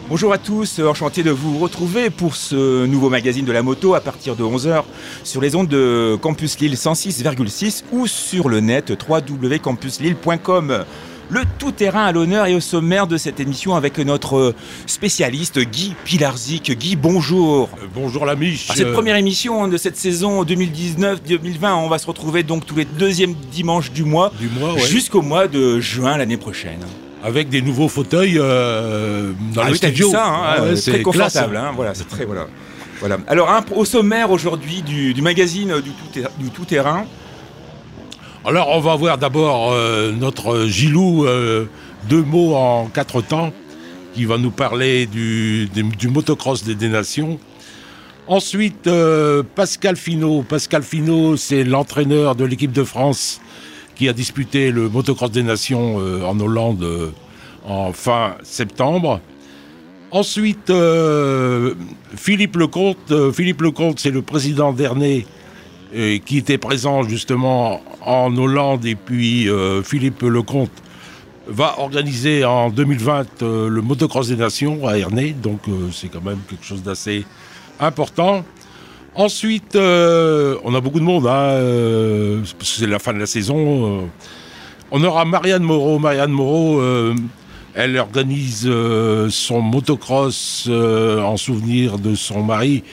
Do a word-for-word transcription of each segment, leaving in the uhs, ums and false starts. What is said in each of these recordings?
Bonjour à tous, enchanté de vous retrouver pour ce nouveau magazine de la moto à partir de onze heures sur les ondes de Campus Lille cent six virgule six ou sur le net w w w point campus lille point com. Le tout-terrain à l'honneur et au sommaire de cette émission avec notre spécialiste Guy Pilarczyk. Guy, bonjour. Euh, bonjour la Miche. À cette première émission de cette saison deux mille dix-neuf deux mille vingt, on va se retrouver donc tous les deuxièmes dimanches du mois, du mois ouais. jusqu'au mois de juin l'année prochaine. Avec des nouveaux fauteuils euh, dans ah les oui, studios. Ça, hein, ah ouais, c'est très confortable. Hein, voilà, c'est très voilà. Voilà. Alors hein, au sommaire aujourd'hui du, du magazine du tout, du tout terrain. Alors on va voir d'abord euh, notre Gilou, euh, deux mots en quatre temps, qui va nous parler du, du, du motocross des, des nations. Ensuite euh, Pascal Finot. Pascal Finot, c'est l'entraîneur de l'équipe de France qui a disputé le motocross des nations euh, en Hollande euh, en fin septembre. Ensuite, euh, Philippe Lecomte. Euh, Philippe Lecomte, c'est le président d'Ernée euh, qui était présent justement en Hollande. Et puis euh, Philippe Lecomte va organiser en deux mille vingt euh, le motocross des nations à Ernée. Donc euh, c'est quand même quelque chose d'assez important. Ensuite, euh, on a beaucoup de monde, hein, euh, parce que c'est la fin de la saison. Euh, on aura Marianne Moreau. Marianne Moreau, euh, elle organise euh, son motocross euh, en souvenir de son mari.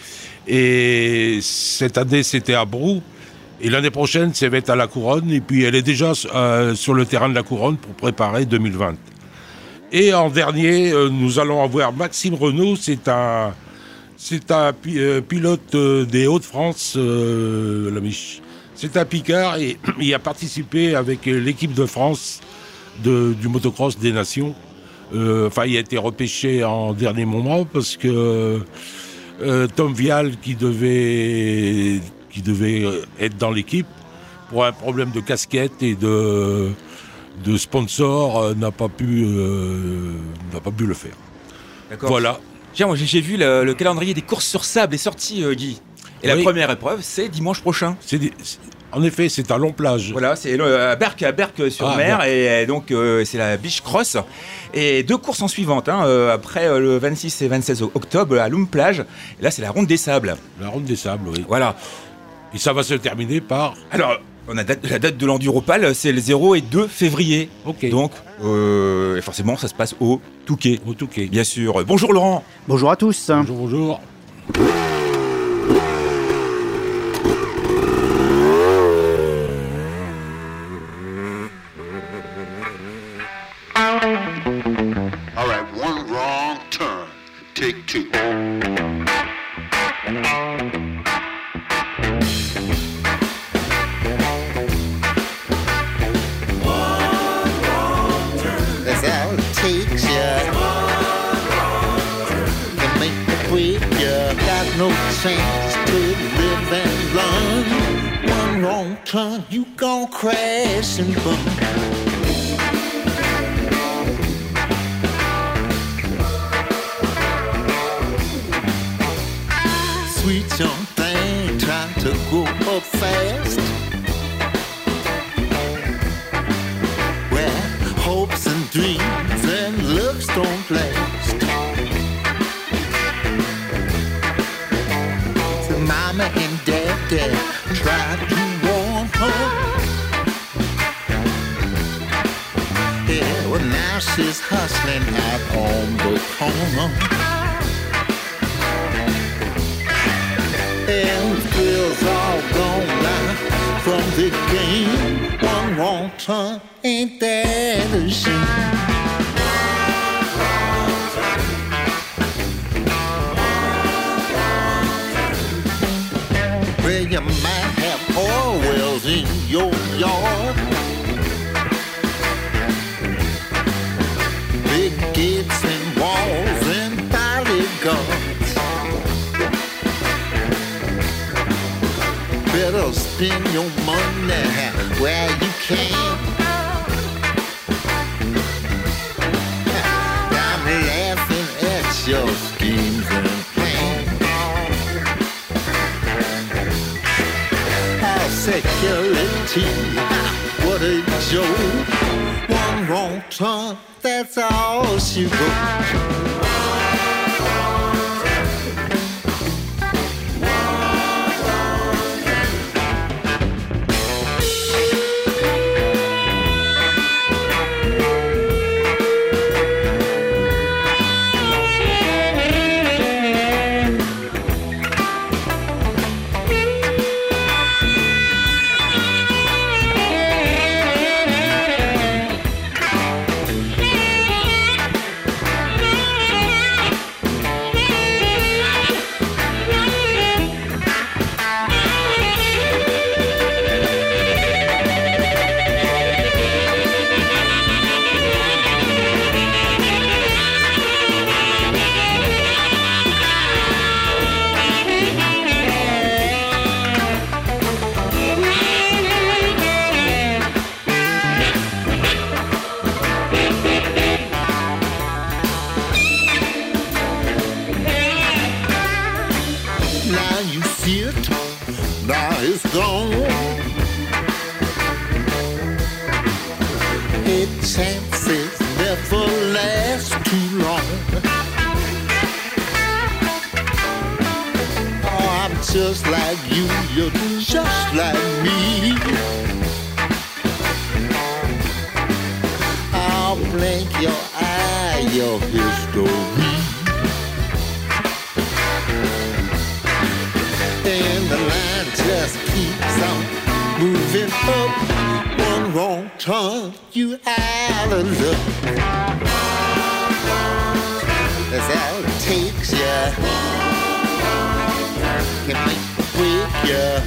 Et cette année, c'était à Brou. Et l'année prochaine, ça va être à La Couronne. Et puis, elle est déjà euh, sur le terrain de La Couronne pour préparer deux mille vingt. Et en dernier, euh, nous allons avoir Maxime Renaud. C'est un... C'est un pi- euh, pilote euh, des Hauts-de-France, euh, la Mich. C'est un Picard et il a participé avec l'équipe de France de, du motocross des nations. Euh, enfin, il a été repêché en dernier moment parce que euh, Tom Vial, qui devait, qui devait être dans l'équipe, pour un problème de casquette et de, de sponsor, euh, n'a pas pu, euh, n'a pas pu le faire. D'accord. Voilà. Tiens, moi j'ai, j'ai vu le, le calendrier des courses sur sable est sorti, euh, Guy. Et oui. La première épreuve, c'est dimanche prochain. C'est des, c'est, en effet, c'est à Long-Plage. Voilà, c'est à Berck, à Berck-sur-Mer, ah, et donc euh, c'est la Beach Cross. Et deux courses en suivantes, hein, euh, après euh, le vingt-six et vingt-seize octobre à Long-Plage. Et là, c'est la Ronde des Sables. La Ronde des Sables, oui. Voilà. Et ça va se terminer par... Alors, on a date, la date de l'Enduropal, c'est le zéro et deux février. Ok. Donc, euh, forcément, ça se passe au Touquet. Au Touquet. Bien sûr. Bonjour Laurent. Bonjour à tous. Bonjour, bonjour. All right, one wrong turn. Take two. No chance to live and learn. One wrong turn, you gon' crash and burn. Sweet young thing trying to grow up fast, where hopes and dreams and looks don't last. Mama and Daddy tried to warn her. Yeah, well now she's hustling out on the corner. And thrills all gone now from the game. One wrong turn, ain't that a shame? You might have oil wells in your yard, big gates and walls and bodyguards. Better spend your money where you can. I'm laughing at your schemes and security, what a joke. One wrong turn, that's all she wrote. is gone. It chances never last too long. Oh, I'm just like you, you're just like me. I'll blink your eye, your history. And the line just keeps on moving up. One wrong turn, you out of luck. That's how it takes ya. Can make or break ya.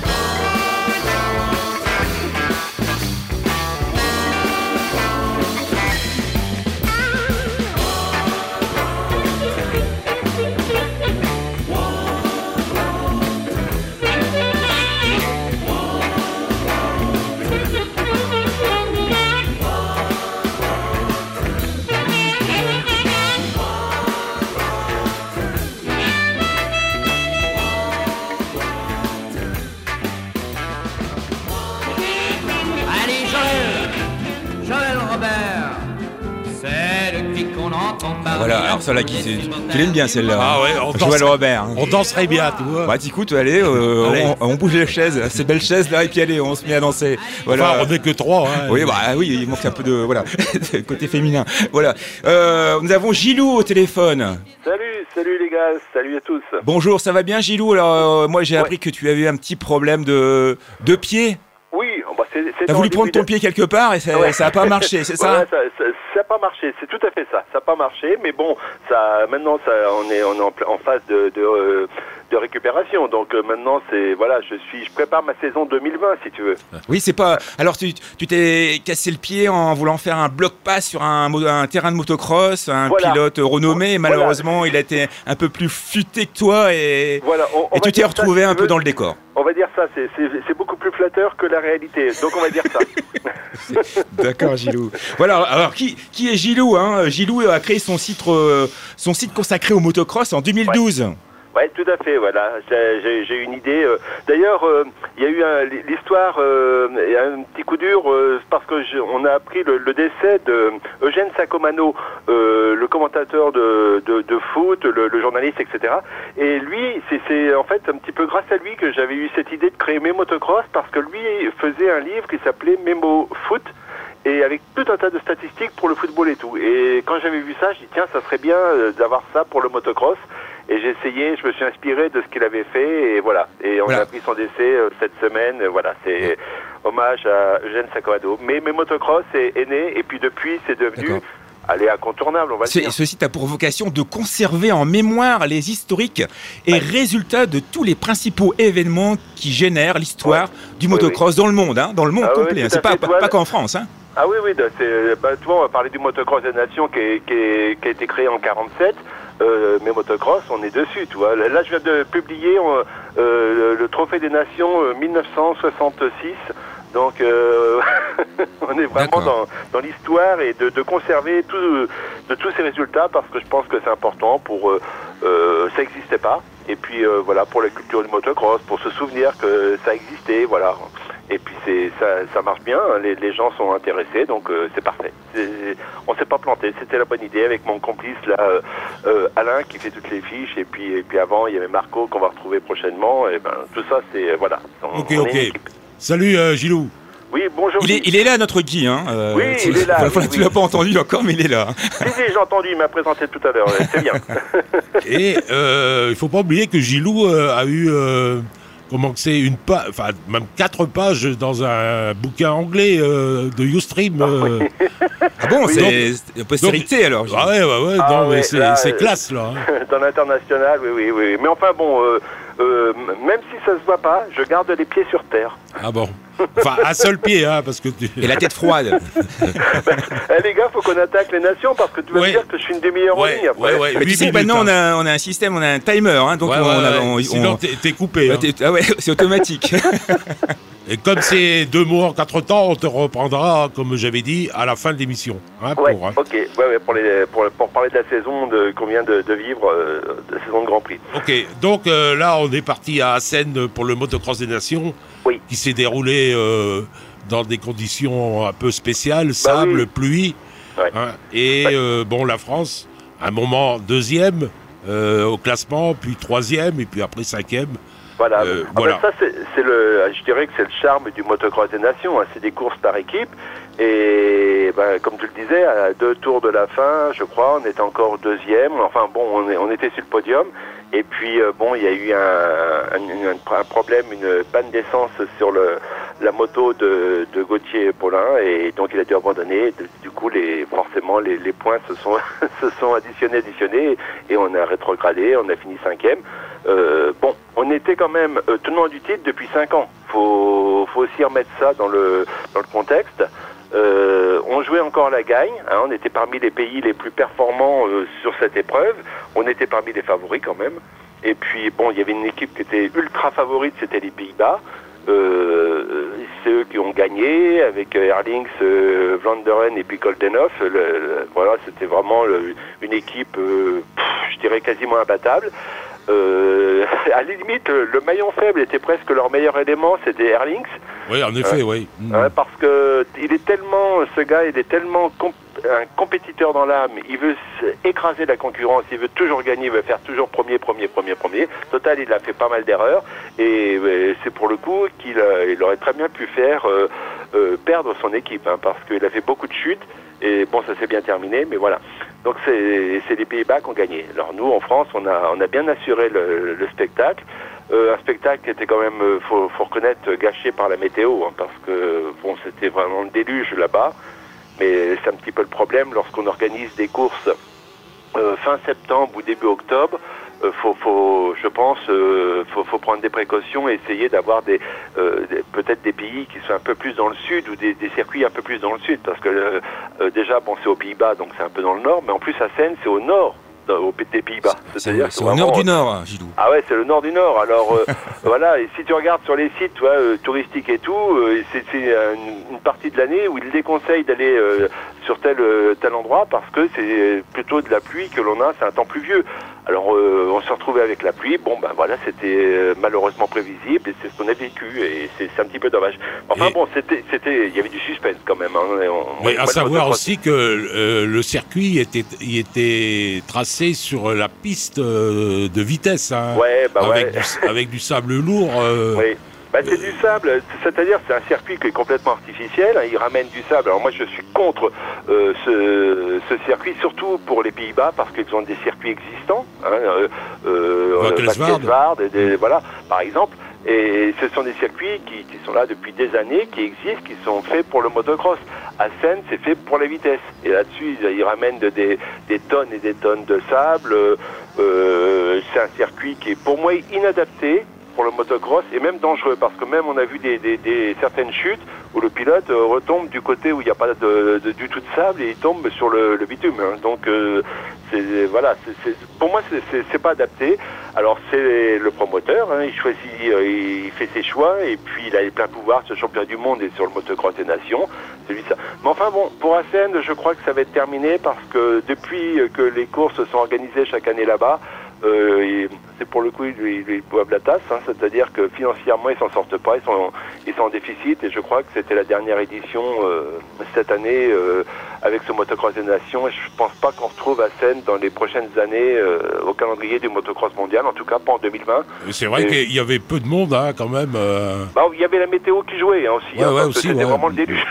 Voilà, alors celle-là, qui, c'est- tu l'aimes bien celle-là. Ah ouais, on Joël danserait, Robert. on danserait bien, tu vois. Bah écoute, allez, euh, Allez. On, on bouge les chaises, ces belles chaises là, et puis allez, on se met à danser. Voilà. Enfin, on n'est que trois. Hein. Oui, bah oui, il manque un peu de voilà, côté féminin. Voilà. Euh, nous avons Gilou au téléphone. Salut, salut les gars, salut à tous. Bonjour, ça va bien Gilou? Alors euh, moi j'ai Ouais. appris que tu avais un petit problème de de pied. Oui, bah c'est, c'est T'as dans voulu le prendre début ton de- pied quelque part et ça, Ouais. ça a pas marché, c'est ça? Ouais, ça, ça, ça a pas marché, c'est tout à fait ça. Ça a pas marché, mais bon, ça, maintenant, ça, on est, on est en, pla- en phase de, de, euh, de récupération. Donc euh, maintenant, c'est, voilà, je suis, je prépare ma saison deux mille vingt, si tu veux. Oui, c'est pas. Alors tu tu t'es cassé le pied en voulant faire un bloc pass sur un, mo- un terrain de motocross, un Voilà. pilote renommé. Et Voilà. malheureusement, il a été un peu plus futé que toi et Voilà. On, on et va tu t'es dire ça, retrouvé si un tu peu veux. dans le décor. On va dire ça, c'est, c'est, c'est beaucoup plus flatteur que la réalité. Donc on va dire ça. D'accord, Gilou. Voilà. Alors qui qui est Gilou hein Gilou a créé son site euh, son site consacré au motocross en deux mille douze. Ouais, tout à fait, voilà. J'ai, j'ai, j'ai une idée. euh. D'ailleurs, euh, il y a eu un, l'histoire, euh, et un petit coup dur, euh, parce que je, on a appris le, le décès de Eugène Sacomano, euh, le commentateur de, de, de foot, le, le journaliste, et cetera. Et lui, c'est, c'est en fait un petit peu grâce à lui que j'avais eu cette idée de créer Mémo Motocross, parce que lui faisait un livre qui s'appelait Mémo Foot, et avec tout un tas de statistiques pour le football et tout. Et quand j'avais vu ça, je dis tiens, ça serait bien euh, d'avoir ça pour le motocross. Et j'ai essayé, je me suis inspiré de ce qu'il avait fait, et voilà. Et on Voilà. a appris son décès euh, cette semaine, euh, voilà. C'est hommage à Eugène Sacomano. Mais, mais motocross est, est né, et puis depuis, c'est devenu, D'accord. allez, incontournable, on va le Ce, dire. ce site a pour vocation de conserver en mémoire les historiques et Ouais. résultats de tous les principaux événements qui génèrent l'histoire du Oui, motocross dans le monde, hein, dans le monde Ah oui, complet. tout hein. C'est à pas, fait, pas, toi, pas qu'en France. Hein. Ah oui, oui, bah, c'est, bah, tu vois, on va parler du motocross des nations qui, est- qui, est- qui a été créé en quarante-sept. Euh, mais motocross, on est dessus, tu vois. Là, je viens de publier euh, euh, le Trophée des Nations euh, mille neuf cent soixante-six. Donc, euh, on est vraiment D'accord. dans, dans l'histoire et de, de conserver tout, de tous ces résultats parce que je pense que c'est important pour... Euh, euh, ça n'existait pas. Et puis, euh, voilà, pour la culture du motocross, pour se souvenir que ça existait, voilà. Et puis, c'est, ça, ça marche bien, hein. les, les gens sont intéressés, donc euh, c'est parfait. C'est, on s'est pas planté, c'était la bonne idée avec mon complice, là, euh, euh, Alain, qui fait toutes les fiches. Et puis, et puis avant, il y avait Marco, qu'on va retrouver prochainement. Et ben, tout ça, c'est... Voilà. On- Ok, on est ok. une équipe. Salut euh, Gilou. Oui, bonjour. Il est, il est là, notre Guy. Hein. euh, Oui, tu- il est là, voilà, oui, tu oui. l'as pas entendu encore, mais il est là. hein. Si, si, j'ai entendu, il m'a présenté tout à l'heure, ouais, c'est bien. Et euh, il faut pas oublier que Gilou euh, a eu, euh, comment que c'est, une page, enfin même quatre pages dans un bouquin anglais euh, de Ustream. euh. Ah bon, Oui, c'est c'est postérité alors. Ah ouais, ouais, ouais, Ah non, ouais, mais c'est, là, c'est euh, classe là. hein. Dans l'international, oui, oui, oui. Mais enfin, bon, euh, euh, même si ça se voit pas, je garde les pieds sur terre. Ah bon. Enfin, un seul pied, hein, parce que tu... Et la tête froide. Eh les gars, faut qu'on attaque les nations parce que tu vas Ouais. me dire que je suis une demi-heure Ouais, en ligne après. ouais, ouais. Mais tu huit sais, minutes, maintenant, hein. on a, on a un système, on a un timer. Hein, donc Ouais, on, ouais, a- ouais. on- Sinon, on- t'es, t'es coupé. Ouais, hein. t'es- ah ouais, c'est automatique. Et comme c'est deux mots en quatre temps, on te reprendra, comme j'avais dit, à la fin de l'émission. Hein, Ouais, pour, hein. ok, ouais, ouais, pour, les, pour, pour parler de la saison de, qu'on vient de, de vivre, euh, de la saison de Grand Prix. Ok, donc euh, là, on est parti à Assen pour le Motocross des Nations, Oui. qui s'est déroulé euh, dans des conditions un peu spéciales, sable, oui. pluie. Ouais. Hein, et Ouais. euh, bon, la France, à un moment deuxième euh, au classement, puis troisième, et puis après cinquième. Voilà. Euh, Ah voilà. ben ça, c'est, c'est le, je dirais que c'est le charme du motocross des nations. Hein. C'est des courses par équipe. Et ben, comme tu le disais, à deux tours de la fin, je crois, on était encore deuxième. Enfin bon, on, est, on était sur le podium. Et puis euh, bon, il y a eu un, un, un, un problème, une panne d'essence sur le, la moto de, de Gauthier Paulin, et donc il a dû abandonner. Du coup, les, forcément, les, les points se sont, se sont additionnés, additionnés, et on a rétrogradé. On a fini cinquième. Euh, bon, on était quand même euh, tenant du titre depuis cinq ans. Faut, faut aussi remettre ça dans le, dans le contexte. Euh, on jouait encore la gagne, hein, on était parmi les pays les plus performants euh, sur cette épreuve, on était parmi les favoris quand même, et puis bon, il y avait une équipe qui était ultra favorite, c'était les Pays-Bas, euh, c'est eux qui ont gagné, avec Erlings, euh, Vlaanderen et puis Goldenhoff, le, le, voilà, c'était vraiment le, une équipe, euh, pff, je dirais quasiment imbattable. Euh, à la limite, le, le maillon faible était presque leur meilleur élément, c'était Erlings. Oui, en effet, Ouais. oui. Mmh. Hein, parce que il est tellement, ce gars, il est tellement comp- un compétiteur dans l'âme. Il veut s- écraser la concurrence. Il veut toujours gagner. Il veut faire toujours premier, premier, premier, premier. Total, il a fait pas mal d'erreurs. Et euh, c'est pour le coup qu'il a- il aurait très bien pu faire euh, euh, perdre son équipe, hein, parce qu'il a fait beaucoup de chutes. Et bon, ça s'est bien terminé, mais voilà. Donc c'est, c'est les Pays-Bas qui ont gagné. Alors nous, en France, on a, on a bien assuré le, le spectacle. Euh, un spectacle qui était quand même, euh, faut, faut reconnaître, gâché par la météo, hein, parce que bon, c'était vraiment le déluge là-bas. Mais c'est un petit peu le problème lorsqu'on organise des courses euh, fin septembre ou début octobre. Euh, faut, faut, je pense, euh, faut, faut prendre des précautions et essayer d'avoir des, euh, des peut-être des pays qui sont un peu plus dans le sud ou des, des circuits un peu plus dans le sud, parce que euh, euh, déjà, bon, c'est aux Pays-Bas, donc c'est un peu dans le nord, mais en plus à Seine, c'est au nord. Au des Pays-Bas. C'est, C'est-à-dire c'est que au vraiment, nord du nord, Gilou. ah ouais, c'est le nord du nord. Alors euh, voilà, et si tu regardes sur les sites ouais, euh, touristiques et tout, euh, c'est, c'est une, une partie de l'année où ils déconseillent d'aller euh, sur tel euh, tel endroit parce que c'est plutôt de la pluie que l'on a, c'est un temps pluvieux. Alors euh, on s'est retrouvé avec la pluie. Bon ben voilà, c'était euh, malheureusement prévisible et c'est ce qu'on a vécu et c'est, c'est un petit peu dommage. Enfin Et- bon, c'était c'était, il y avait du suspense quand même. Hein. On- Mais moi, à le savoir motocross- aussi que euh, le circuit était, il était tracé sur la piste euh, de vitesse, hein, Ouais, bah avec, ouais. du, avec du sable lourd. euh, Oui. Bah, c'est du sable, c'est-à-dire c'est un circuit qui est complètement artificiel, hein, il ramène du sable. Alors moi je suis contre euh, ce, ce circuit, surtout pour les Pays-Bas, parce qu'ils ont des circuits existants, hein, euh, euh, Wakkelswaard. Wakkelswaard et des- voilà, par exemple. Et ce sont des circuits qui, qui sont là depuis des années, qui existent, qui sont faits pour le motocross. À Seine, c'est fait pour la vitesse. Et là-dessus, ils, ils ramènent de- des, des tonnes et des tonnes de sable. Euh, c'est un circuit qui est pour moi inadapté pour le motocross et même dangereux, parce que même on a vu des, des, des certaines chutes où le pilote euh, retombe du côté où il n'y a pas de, de, du tout de sable et il tombe sur le, le bitume. Hein. Donc euh, c'est, voilà, c'est, c'est, pour moi c'est, c'est, c'est pas adapté. Alors c'est le promoteur, hein, il choisit, euh, il fait ses choix et puis il a les pleins pouvoirs sur le championnat du monde et sur le motocross des nations. C'est lui ça. Mais enfin bon, pour Assen, je crois que ça va être terminé parce que depuis que les courses sont organisées chaque année là-bas, Euh, et c'est pour le coup, ils, ils, ils boivent la tasse, hein, c'est-à-dire que financièrement, ils s'en sortent pas, ils sont, ils sont en déficit, et je crois que c'était la dernière édition euh, cette année euh, avec ce motocross des nations, et je pense pas qu'on retrouve à Seine dans les prochaines années euh, au calendrier du motocross mondial, en tout cas pas en deux mille vingt. C'est vrai Et- qu'il y avait peu de monde, hein, quand même. euh. Bah, il y avait la météo qui jouait hein, aussi, Ouais, hein, ouais, parce aussi, que c'était ouais. vraiment le déluge.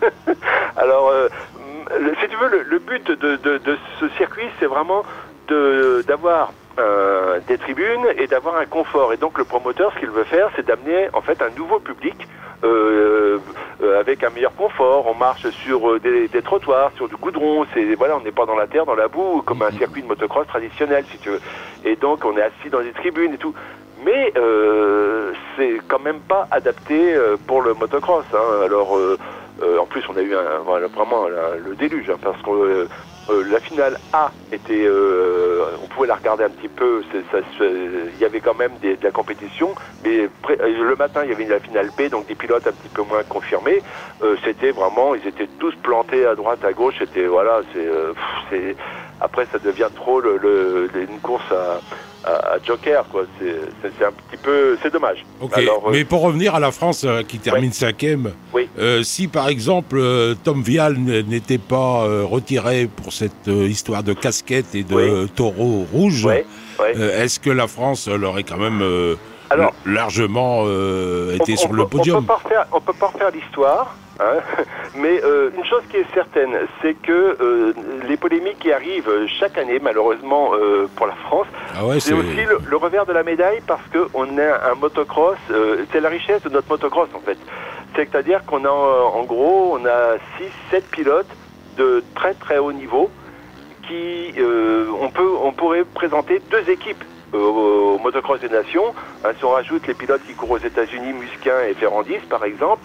Alors, euh, le- si tu veux, le, le but de, de, de ce circuit, c'est vraiment de, d'avoir euh, des tribunes et d'avoir un confort. Et donc, le promoteur, ce qu'il veut faire, c'est d'amener en fait un nouveau public euh, euh, avec un meilleur confort. On marche sur euh, des, des trottoirs, sur du goudron. C'est voilà, on n'est pas dans la terre, dans la boue, comme un circuit de motocross traditionnel, si tu veux. Et donc, on est assis dans des tribunes et tout. mais euh, c'est quand même pas adapté euh, pour le motocross. Hein. Alors, euh, euh, en plus, on a eu un, voilà, vraiment la, le déluge, hein, parce que euh, euh, la finale A était, euh, on pouvait la regarder un petit peu. Il y avait quand même des, de la compétition, mais pré, euh, le matin, il y avait la finale B, donc des pilotes un petit peu moins confirmés. Euh, c'était vraiment, ils étaient tous plantés à droite, à gauche. C'était voilà, c'est, euh, c'est après, ça devient trop le, le, une course à À, à Joker, quoi. C'est, c'est, c'est un petit peu, c'est dommage. Ok. Alors, euh, mais pour revenir à la France euh, qui termine ouais. cinquième, oui. euh, si par exemple euh, Tom Vial n'était pas euh, retiré pour cette euh, histoire de casquette et de oui. taureau rouge, ouais. Ouais. Euh, est-ce que la France l'aurait quand même euh, Alors, largement euh, été on, sur on le peut, podium? On peut pas refaire, on peut pas refaire l'histoire. Hein, mais euh, une chose qui est certaine, c'est que euh, les polémiques qui arrivent chaque année, malheureusement euh, pour la France, ah ouais, c'est, c'est aussi le, le revers de la médaille, parce qu'on a un motocross, euh, c'est la richesse de notre motocross en fait. C'est-à-dire qu'on a en gros, on a six sept pilotes de très très haut niveau qui, euh, on peut, on pourrait présenter deux équipes euh, au, au motocross des nations. Hein, si on rajoute les pilotes qui courent aux États-Unis, Musquin et Ferrandis par exemple.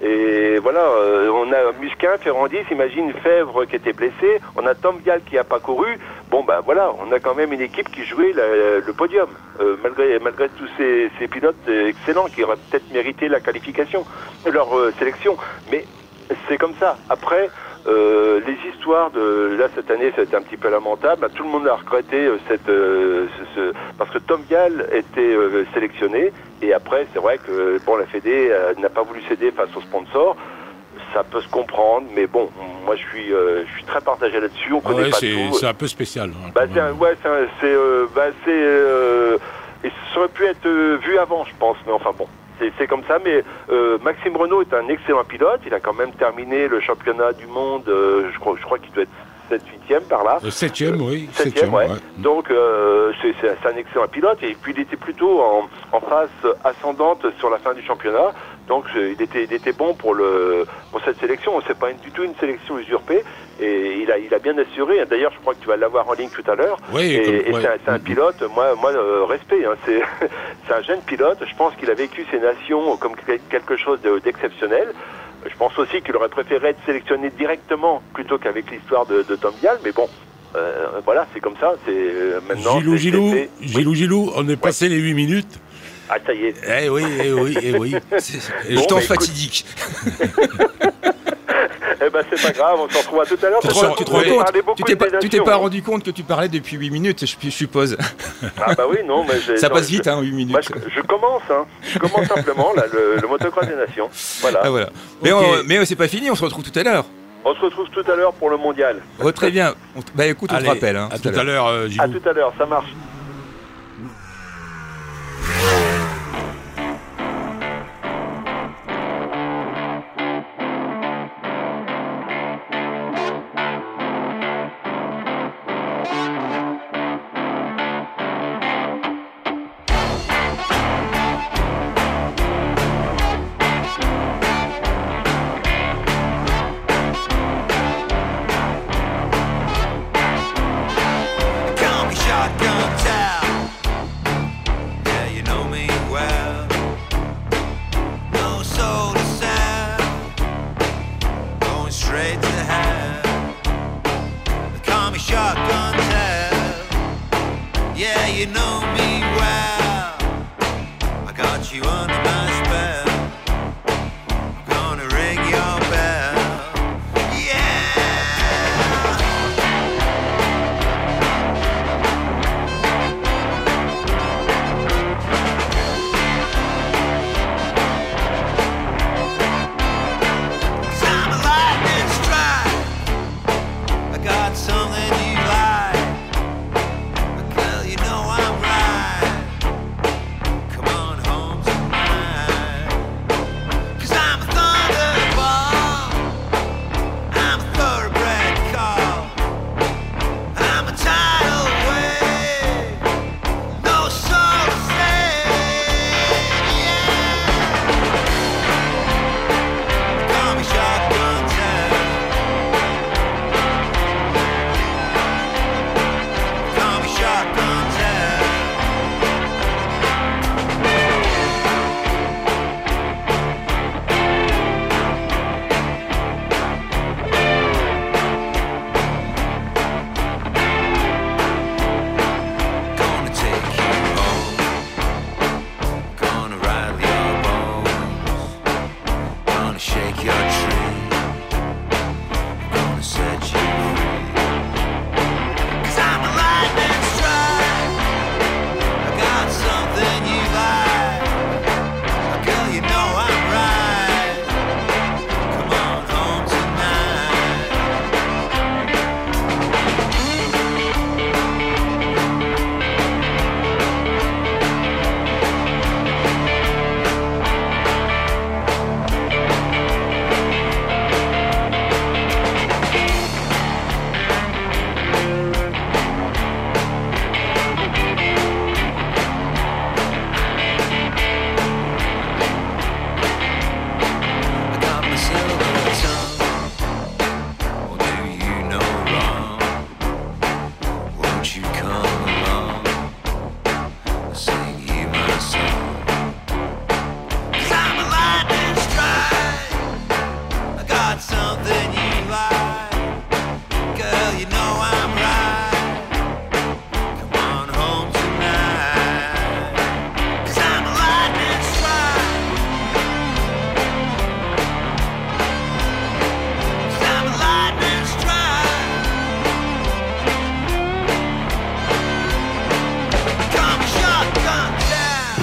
Et voilà, euh, on a Musquin, Ferrandis, imagine Fèvre qui était blessé, on a Tom Vial qui a pas couru. Bon ben voilà, on a quand même une équipe qui jouait la, le podium, euh, malgré malgré tous ces, ces pilotes excellents qui auraient peut-être mérité la qualification, leur euh, sélection. Mais c'est comme ça. Après, euh, les histoires de là cette année, ça a été un petit peu lamentable. Tout le monde a regretté euh, cette euh, ce, ce, parce que Tom Vial était euh, sélectionné. Et après, c'est vrai que bon, la Fédé euh, n'a pas voulu céder face aux sponsors. Ça peut se comprendre, mais bon, moi je suis, euh, je suis très partagé là-dessus. On ah connaît ouais, pas c'est, tout. c'est un peu spécial. Hein, bah, c'est un, ouais, c'est, un, c'est, euh, bah, c'est euh, et ça aurait pu être euh, vu avant, je pense. Mais enfin bon, c'est, c'est comme ça. Mais euh, Maxime Renaud est un excellent pilote. Il a quand même terminé le championnat du monde. Euh, je crois, je crois qu'il doit être sept huitième par là. Le septième, oui. septième, ouais. ouais. Donc, euh, c'est, c'est, c'est un excellent pilote. Et puis, il était plutôt en, en phase ascendante sur la fin du championnat. Donc, il était, il était bon pour, le, pour cette sélection. C'est pas une, du tout une sélection usurpée. Et il a, il a bien assuré. D'ailleurs, je crois que tu vas l'avoir en ligne tout à l'heure. Oui, et comme, et ouais. c'est, un, c'est un pilote, moi, moi euh, respect. Hein, c'est, c'est un jeune pilote. Je pense qu'il a vécu ces nations comme quelque chose de, d'exceptionnel. Je pense aussi qu'il aurait préféré être sélectionné directement plutôt qu'avec l'histoire de, de Tom Vial, mais bon, euh, voilà, c'est comme ça. C'est euh, maintenant. Gilou, c'est, Gilou, c'est, c'est... Gilou, oui. Gilou, on est passé ouais. les huit minutes. Ah, ça y est. Eh oui, eh oui, eh oui. C'est le temps fatidique. Eh ben c'est pas grave, on s'en retrouve à tout à l'heure. Tu te rends compte, tu t'es pas, tu t'es pas rendu compte que tu parlais depuis huit minutes, je, je suppose. Ah bah oui, non, mais j'ai, ça non, passe vite, je, hein, huit minutes. Moi, je, je commence, hein. Je commence simplement là, le, le motocross des nations. Voilà. Ah, voilà. Mais, okay. on, mais c'est pas fini, on se retrouve tout à l'heure. On se retrouve tout à l'heure pour le mondial. Oh, très bien. On, bah écoute, on Allez, te rappelle. Hein, à tout, tout à l'heure, euh, Gilou. À tout à l'heure, ça marche. Come on home tonight.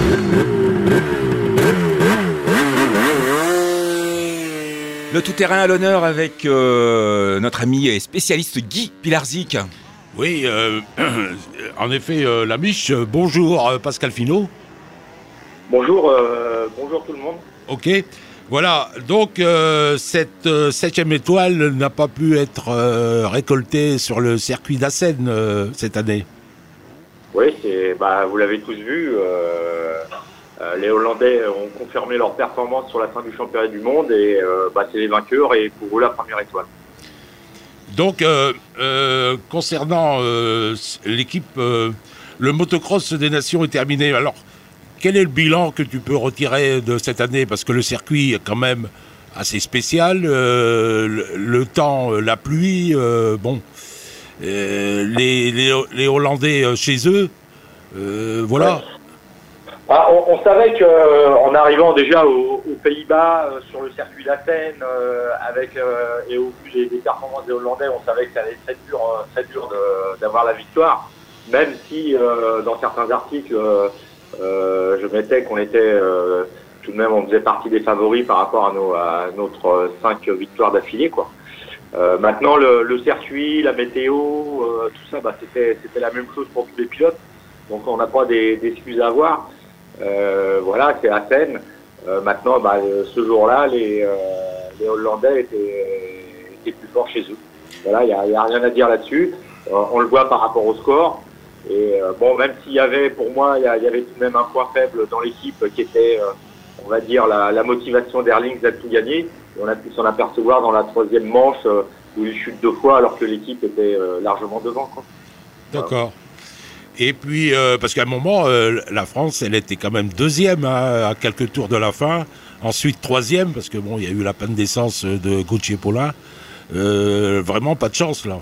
Le tout-terrain à l'honneur avec euh, notre ami et spécialiste Guy Pilarczyk. Oui, euh, en effet, euh, la Miche, euh, bonjour euh, Pascal Finot. Bonjour, euh, bonjour tout le monde. Ok, voilà, donc euh, cette euh, septième étoile n'a pas pu être euh, récoltée sur le circuit d'Assen euh, cette année. Oui, c'est, bah, vous l'avez tous vu, euh, euh, les Hollandais ont confirmé leur performance sur la fin du championnat du monde et euh, bah, c'est les vainqueurs et pour eux la première étoile. Donc, euh, euh, concernant euh, l'équipe, euh, le motocross des nations est terminé. Alors, quel est le bilan que tu peux retirer de cette année? Parce que le circuit est quand même assez spécial. Euh, le, le temps, la pluie, euh, bon, euh, les, les, les Hollandais chez eux, euh, voilà. Ouais. Ah, on, on savait qu'en arrivant déjà aux, aux Pays-Bas, euh, sur le circuit d'Assen, euh, avec euh, et au vu des, des performances des Hollandais, on savait que ça allait être très dur, euh, très dur de, d'avoir la victoire. Même si euh, dans certains articles, euh, euh, je mettais qu'on était euh, tout de même, on faisait partie des favoris par rapport à, nos, à notre cinq victoires d'affilée, quoi. Euh, maintenant, le, le circuit, la météo, euh, tout ça, bah, c'était, c'était la même chose pour tous les pilotes. Donc, on n'a pas des, d'excuses à avoir. Euh, voilà, c'est Assen. Euh, maintenant, bah, ce jour-là, les, euh, les Hollandais étaient, étaient plus forts chez eux. Voilà, il n'y a, y a rien à dire là-dessus. Euh, on le voit par rapport au score. Et euh, bon, même s'il y avait, pour moi, il y, y avait tout de même un point faible dans l'équipe qui était, euh, on va dire, la, la motivation d'Erlings à tout gagner. Et on a pu s'en apercevoir dans la troisième manche euh, où il chute deux fois alors que l'équipe était euh, largement devant, quoi. D'accord. Et puis, euh, parce qu'à un moment, euh, la France, elle était quand même deuxième hein, à quelques tours de la fin. Ensuite, troisième, parce que bon, il y a eu la panne d'essence de Gauthier Paulin. Euh, vraiment, pas de chance, là.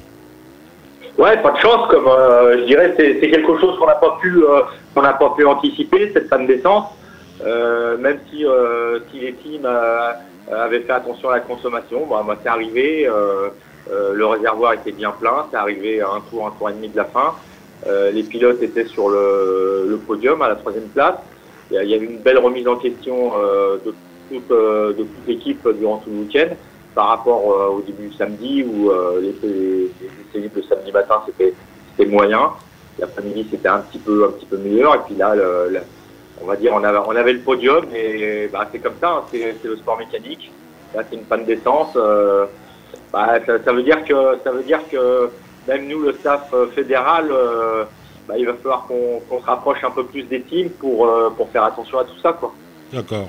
Ouais, pas de chance, comme euh, je dirais, c'est, c'est quelque chose qu'on n'a pas pu, euh, qu'on n'a pas pu anticiper, cette panne d'essence. Euh, même si, euh, si les teams euh, avaient fait attention à la consommation, bah, bah, c'est arrivé. Euh, euh, le réservoir était bien plein, c'est arrivé à un tour, un tour et demi de la fin. Euh, les pilotes étaient sur le, le podium à la troisième place. Il y, a, il y a eu une belle remise en question euh, de, toute, euh, de toute l'équipe durant tout le week-end par rapport euh, au début du samedi où euh, les, les, les essais de samedi matin c'était, c'était moyen. L'après-midi c'était un petit peu un petit peu meilleur et puis là le, le, on va dire on avait on avait le podium et bah, c'est comme ça, hein, c'est, c'est le sport mécanique. Là c'est une panne d'essence. Euh, bah, ça, ça veut dire que ça veut dire que même nous, le staff fédéral, euh, bah, il va falloir qu'on, qu'on se rapproche un peu plus des teams pour, euh, pour faire attention à tout ça, quoi. D'accord.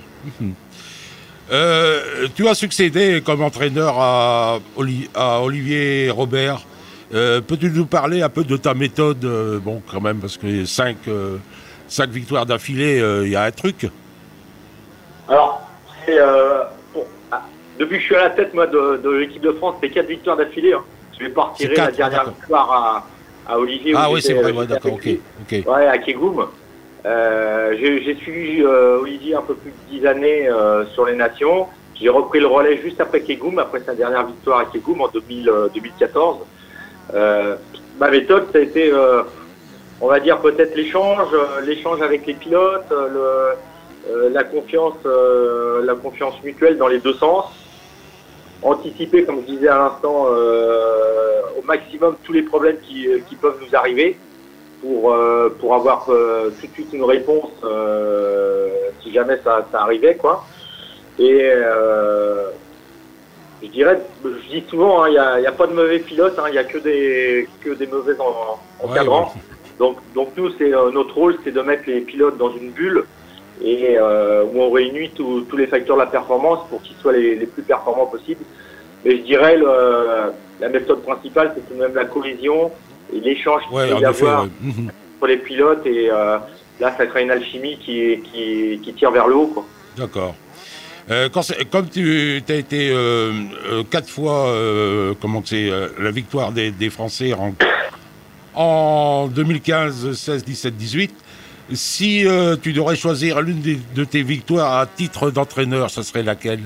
Euh, tu as succédé comme entraîneur à, Oli- à Olivier Robert. Euh, peux-tu nous parler un peu de ta méthode euh, bon, quand même, parce que cinq, euh, cinq victoires d'affilée, il euh, y a un truc. Alors, c'est, euh, bon, ah, depuis que je suis à la tête moi, de, de l'équipe de France, c'est quatre victoires d'affilée. Hein. Je vais pas retirer quatre, la dernière d'accord. victoire à, à Olivier. Ah oui, c'est vrai, ouais, d'accord, ok. okay. Ouais, à Kegoum. Euh, j'ai, j'ai suivi euh, Olivier un peu plus de dix années euh, sur les nations. J'ai repris le relais juste après Kegoum, après sa dernière victoire à Kegoum en deux mille, euh, deux mille quatorze. Euh, ma méthode, ça a été, euh, on va dire, peut-être l'échange, euh, l'échange avec les pilotes, euh, le, euh, la confiance, euh, la confiance mutuelle dans les deux sens. Anticiper, comme je disais à l'instant, euh, au maximum tous les problèmes qui, qui peuvent nous arriver pour, euh, pour avoir euh, tout de suite une réponse euh, si jamais ça, ça arrivait, quoi. Et euh, je dirais, je dis souvent, il n'y a, y a pas de mauvais pilotes, il n'y a que des, que des mauvais en, en Ouais, cadrant. ouais. Donc, donc nous, c'est, euh, notre rôle, c'est de mettre les pilotes dans une bulle et euh, où on réunit tous tous les facteurs de la performance pour qu'ils soient les, les plus performants possibles. Et je dirais le, la méthode principale, c'est tout de même la cohésion et l'échange qu'il Ouais, peut en y effet, avoir ouais. Mhm. entre les pilotes. Et euh, là, ça crée une alchimie qui, qui, qui tire vers le haut, quoi. D'accord. Euh, quand c'est- comme tu as été euh, euh, quatre fois, euh, comment c'est, euh, la victoire des, des Français en, en deux mille quinze, seize, dix-sept, dix-huit, si euh, tu devrais choisir l'une des- de tes victoires à titre d'entraîneur, ça serait laquelle?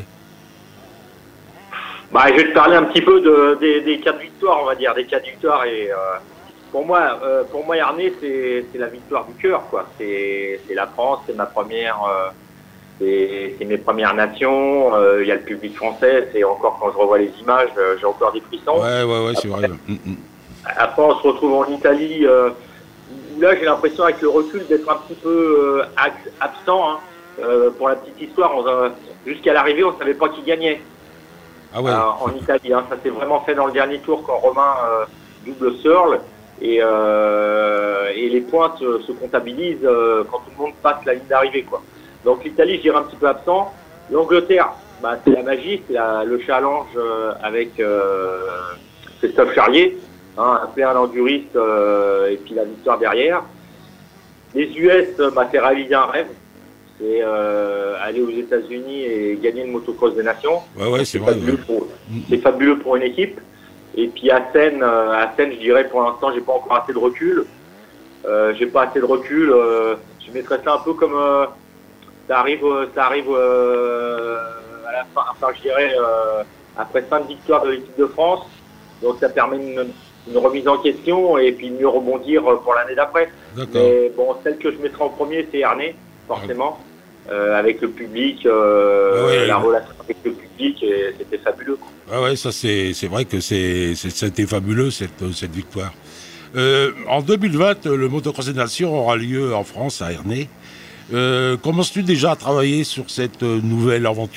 Bah, je vais te parler un petit peu de, des, des quatre victoires, on va dire, des quatre victoires et, euh, pour moi, euh, pour moi, Ernée, c'est, c'est la victoire du cœur, quoi. C'est, c'est la France, c'est ma première, euh, c'est, c'est mes premières nations. Il euh, y a le public français. C'est encore quand je revois les images, euh, j'ai encore des frissons. Ouais, ouais, ouais, c'est après, vrai. Mm-hmm. Après, on se retrouve en Italie. Euh, où là, j'ai l'impression, avec le recul, d'être un petit peu euh, absent. Hein. Euh, pour la petite histoire, on, euh, jusqu'à l'arrivée, on ne savait pas qui gagnait. Ah ouais. Euh, en Italie, hein. Ça s'est vraiment fait dans le dernier tour quand Romain euh, double Searle et, euh, et les points se, se comptabilisent euh, quand tout le monde passe la ligne d'arrivée, quoi. Donc l'Italie, je dirais un petit peu absent. L'Angleterre, bah, c'est la magie, c'est la, le challenge euh, avec euh, Christophe Charlier, hein, un plein enduriste euh, et puis la victoire derrière. Les U S, bah, c'est réaliser un rêve. C'est euh, aller aux États-Unis et gagner le motocross des nations. Ouais, ouais, c'est, c'est vrai. Fabuleux Ouais. pour, c'est fabuleux pour une équipe. Et puis à Seine, euh, à Seine, je dirais pour l'instant, j'ai pas encore assez de recul. Euh, j'ai pas assez de recul. Euh, je mettrais ça un peu comme euh, ça arrive, ça arrive euh, à la fin. Enfin, je dirais euh, après cinq victoires de l'équipe de France. Donc ça permet une, une remise en question et puis mieux rebondir pour l'année d'après. D'accord. Mais bon, celle que je mettrai en premier, c'est Ernée, forcément. Euh, avec le public, euh, ouais, la ouais. relation avec le public, et c'était fabuleux. Ah ouais, ça c'est, c'est vrai que c'est, c'est, c'était fabuleux cette, cette victoire. Euh, en deux mille vingt, le Motocross des Nations aura lieu en France, à Ernée. Euh, commences-tu déjà à travailler sur cette nouvelle aventure ?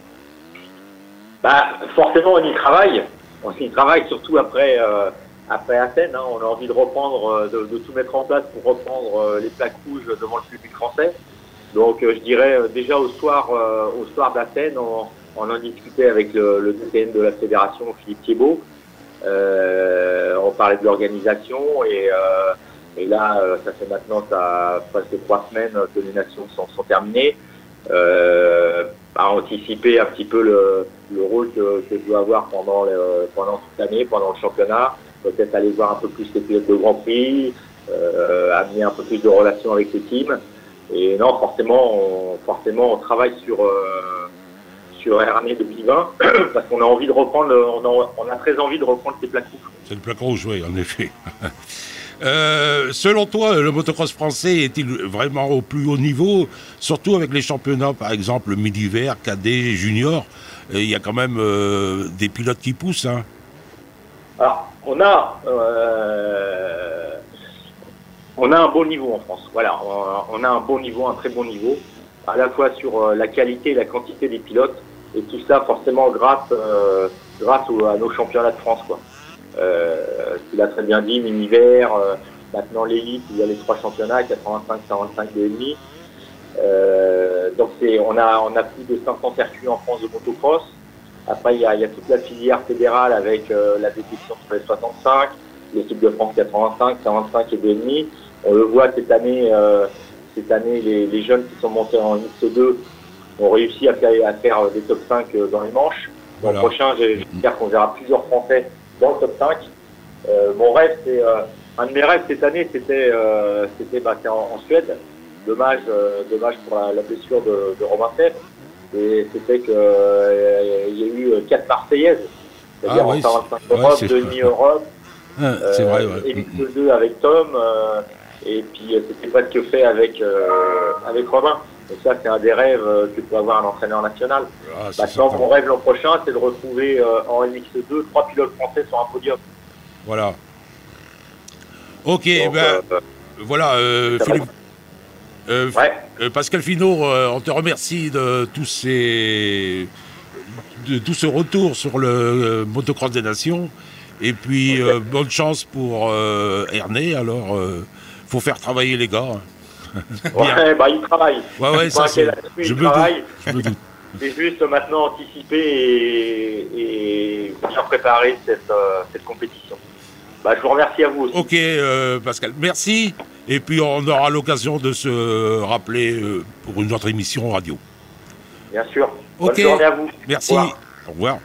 Bah, forcément, on y travaille. On y travaille surtout après, euh, après Athènes. Hein. On a envie de reprendre, de, de tout mettre en place pour reprendre euh, les plaques rouges devant le public français. Donc, euh, je dirais euh, déjà au soir, euh, au soir d'Athènes, on, on en discutait avec le, le D T N de la fédération, Philippe Thiebaud. Euh, on parlait de l'organisation et, euh, et là, euh, ça fait maintenant ça presque trois semaines que les nations sont, sont terminées. Euh, à anticiper un petit peu le, le rôle que, que je dois avoir pendant, le, pendant toute l'année, pendant le championnat. Peut-être aller voir un peu plus les pilotes de Grand Prix, euh, amener un peu plus de relations avec les teams. Et non, forcément, on, forcément, on travaille sur, euh, sur Ernée depuis vingt, parce qu'on a envie de reprendre, on a, on a très envie de reprendre ces plaques rouges. C'est le plaque rouge, oui, en effet. euh, selon toi, le motocross français est-il vraiment au plus haut niveau, surtout avec les championnats, par exemple, mid-hiver, cadet, junior? Il y a quand même euh, des pilotes qui poussent, hein. Alors, on a... Euh, On a un bon niveau en France, voilà, on a un bon niveau, un très bon niveau, à la fois sur la qualité et la quantité des pilotes, et tout ça forcément grâce, euh, grâce au, à nos championnats de France, quoi. Euh, tu l'as très bien dit, mini-hiver, euh, maintenant l'élite, il y a les trois championnats, quatre-vingt-cinq, quarante-cinq, deux virgule cinq. Euh, donc c'est, on a, on a plus de cinq cents circuits en France de motocross. Après, il y a, il y a toute la filière fédérale avec euh, la détection sur les soixante-cinq, l'équipe de France quatre-vingt-cinq, quarante-cinq et deux virgule cinq. On le voit cette année, euh, cette année les, les jeunes qui sont montés en X deux ont réussi à faire, à faire des top cinq dans les manches. L'an Voilà. prochain, j'espère qu'on verra plusieurs Français dans le top cinq. Euh, mon rêve, c'est euh, un de mes rêves cette année, c'était, euh, c'était bah, en, en Suède. Dommage, euh, dommage pour la, la blessure de, de Romain Fèvre. Et c'était qu'il euh, y a eu quatre Marseillaises, c'est-à-dire Ah oui, en quarante-cinq c'est- Europe, ouais, deux c'est- demi Europe. Ah, c'est vrai, ouais. Et deux avec Tom, euh, et puis euh, c'était presque fait avec, euh, avec Romain. Donc ça, c'est un des rêves euh, que peut avoir un entraîneur national. Ah, c'est Maintenant, certain. mon rêve l'an prochain, c'est de retrouver euh, en M X deux trois pilotes français sur un podium. Voilà. Ok, Donc, ben, euh, voilà, euh, ça va. Philippe. Euh, ouais. euh, Pascal Finot, euh, on te remercie de tous ces, de tout ce retour sur le euh, motocross des nations. Et puis, euh, bonne chance pour euh, Ernée. Alors, euh, faut faire travailler les gars. Ouais, bah, il travaille. Ouais, ouais, ça, Pas c'est- qu'elle a- il je me travaille. doute, je me doute. C'est juste maintenant anticiper et, et bien préparer cette, euh, cette compétition. Bah, je vous remercie à vous aussi. Ok, euh, Pascal, merci. Et puis, on aura l'occasion de se rappeler euh, pour une autre émission radio. Bien sûr. Bonne Ok. journée à vous. Merci. Au revoir. Au revoir.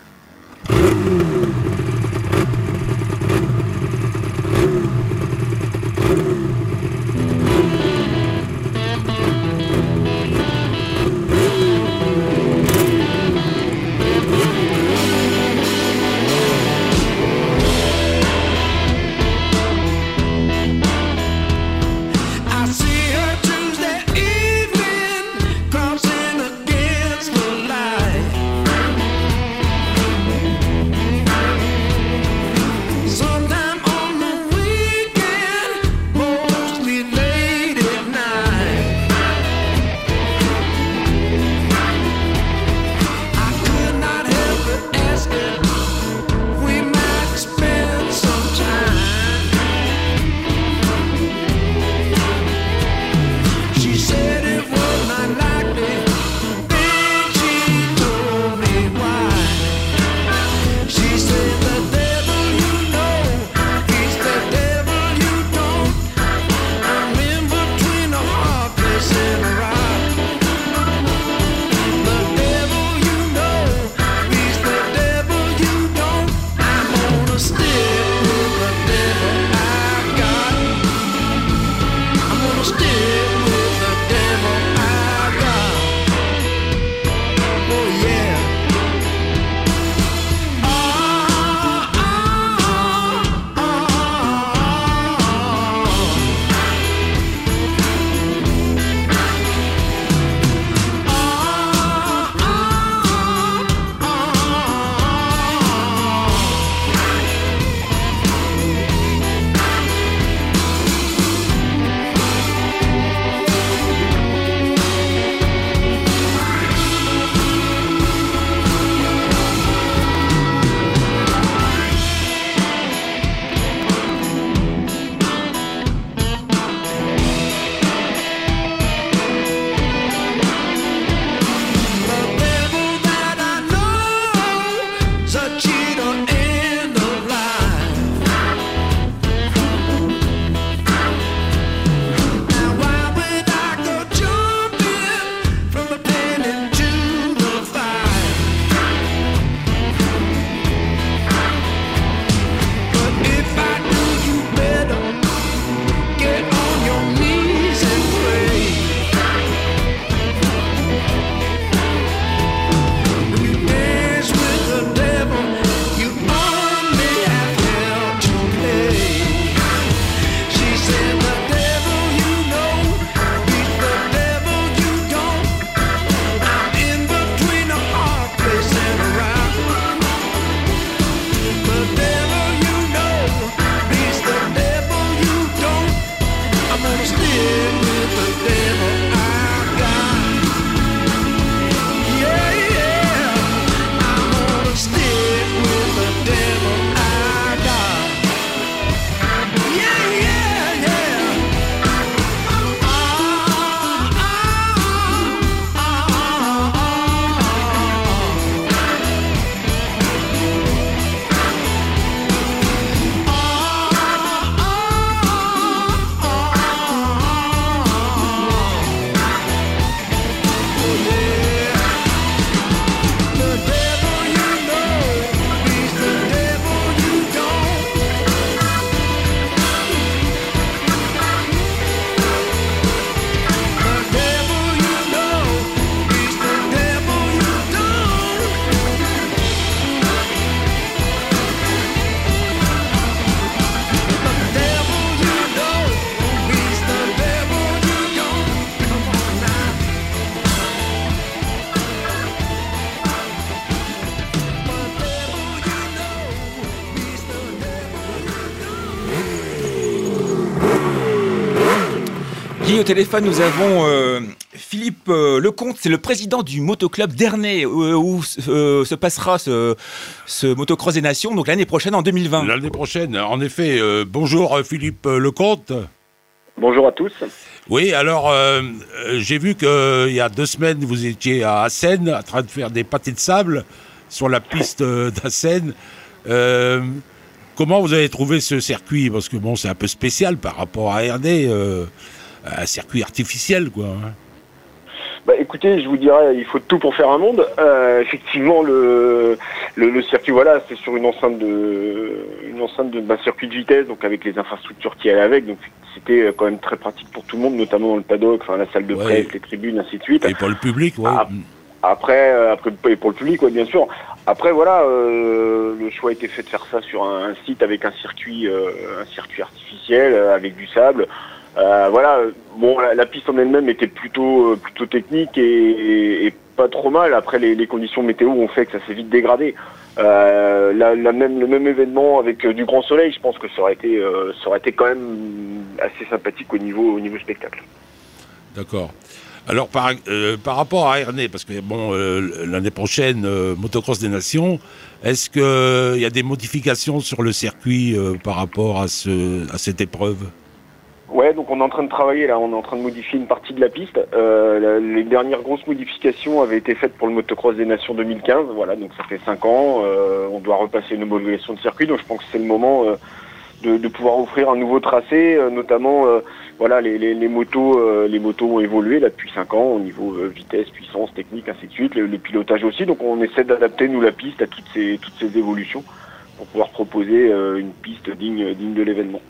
Guy, au téléphone, nous avons euh, Philippe euh, Lecomte, c'est le président du motoclub d'Ernée, euh, où euh, se passera ce, ce motocross des nations, donc l'année prochaine, en deux mille vingt. L'année prochaine, en effet. Euh, bonjour Philippe Lecomte. Bonjour à tous. Oui, alors, euh, j'ai vu qu'il y a deux semaines, vous étiez à Assen, en train de faire des pâtés de sable sur la piste d'Assen. Euh, comment vous avez trouvé ce circuit? Parce que bon, c'est un peu spécial par rapport à Ernée, euh, un circuit artificiel, quoi. Hein. Bah, écoutez, je vous dirais, il faut tout pour faire un monde. Euh, effectivement, le, le, le circuit, voilà, c'est sur une enceinte de, une enceinte de, d'un circuit de vitesse, donc avec les infrastructures qui allaient avec. Donc c'était quand même très pratique pour tout le monde, notamment dans le paddock, enfin la salle de presse, ouais. Les tribunes, ainsi de suite. Et pour le public, oui. Ah, après, après, et pour le public, ouais, bien sûr. Après, voilà, euh, le choix a été fait de faire ça sur un, un site avec un circuit, euh, un circuit artificiel, euh, avec du sable. Euh, voilà, bon, la, la piste en elle-même était plutôt, euh, plutôt technique et, et, et pas trop mal. Après, les, les conditions météo ont fait que ça s'est vite dégradé. Euh, la, la même, le même événement avec euh, du grand soleil, je pense que ça aurait été, euh, ça aurait été quand même assez sympathique au niveau, au niveau spectacle. D'accord. Alors, par, euh, par rapport à Ernée, parce que bon, euh, l'année prochaine, euh, Motocross des Nations, est-ce qu'il euh, y a des modifications sur le circuit euh, par rapport à, ce, à cette épreuve? Ouais, donc on est en train de travailler là, on est en train de modifier une partie de la piste. Euh, la, les dernières grosses modifications avaient été faites pour le Motocross des Nations deux mille quinze, voilà, donc ça fait cinq ans. Euh, on doit repasser une homologation de circuit, donc je pense que c'est le moment euh, de, de pouvoir offrir un nouveau tracé, euh, notamment, euh, voilà, les, les, les motos, euh, les motos ont évolué là depuis cinq ans au niveau euh, vitesse, puissance, technique, ainsi de suite, le, le pilotage aussi. Donc on essaie d'adapter nous la piste à toutes ces toutes ces évolutions pour pouvoir proposer euh, une piste digne digne de l'événement.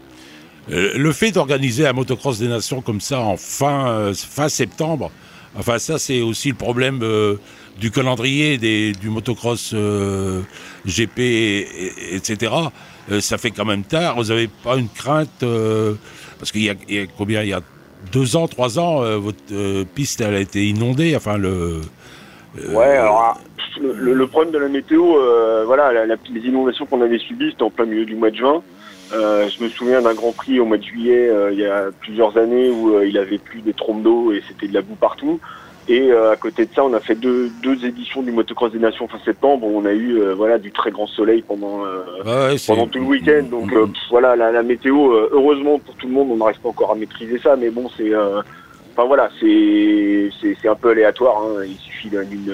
Le fait d'organiser un motocross des nations comme ça en fin, euh, fin septembre, enfin ça c'est aussi le problème euh, du calendrier des, du motocross euh, G P, et, et, etc. Euh, ça fait quand même tard. Vous n'avez pas une crainte euh, parce qu'il y, y a combien, il y a deux ans, trois ans, euh, votre euh, piste elle a été inondée. Enfin le. Euh, ouais, alors le, le problème de la météo, euh, voilà, la, la, les inondations qu'on avait subies, c'était en plein milieu du mois de juin. Euh, je me souviens d'un Grand Prix au mois de juillet, euh, il y a plusieurs années, où euh, il avait plu des trompes d'eau et c'était de la boue partout. Et euh, à côté de ça, on a fait deux, deux éditions du Motocross des Nations fin septembre, où on a eu euh, voilà du très grand soleil pendant euh, ouais, pendant tout le week-end. Donc euh, pff, voilà, la, la météo, euh, heureusement pour tout le monde, on n'arrive pas encore à maîtriser ça, mais bon, c'est, euh, enfin voilà, c'est c'est c'est un peu aléatoire. Hein. Il suffit d'une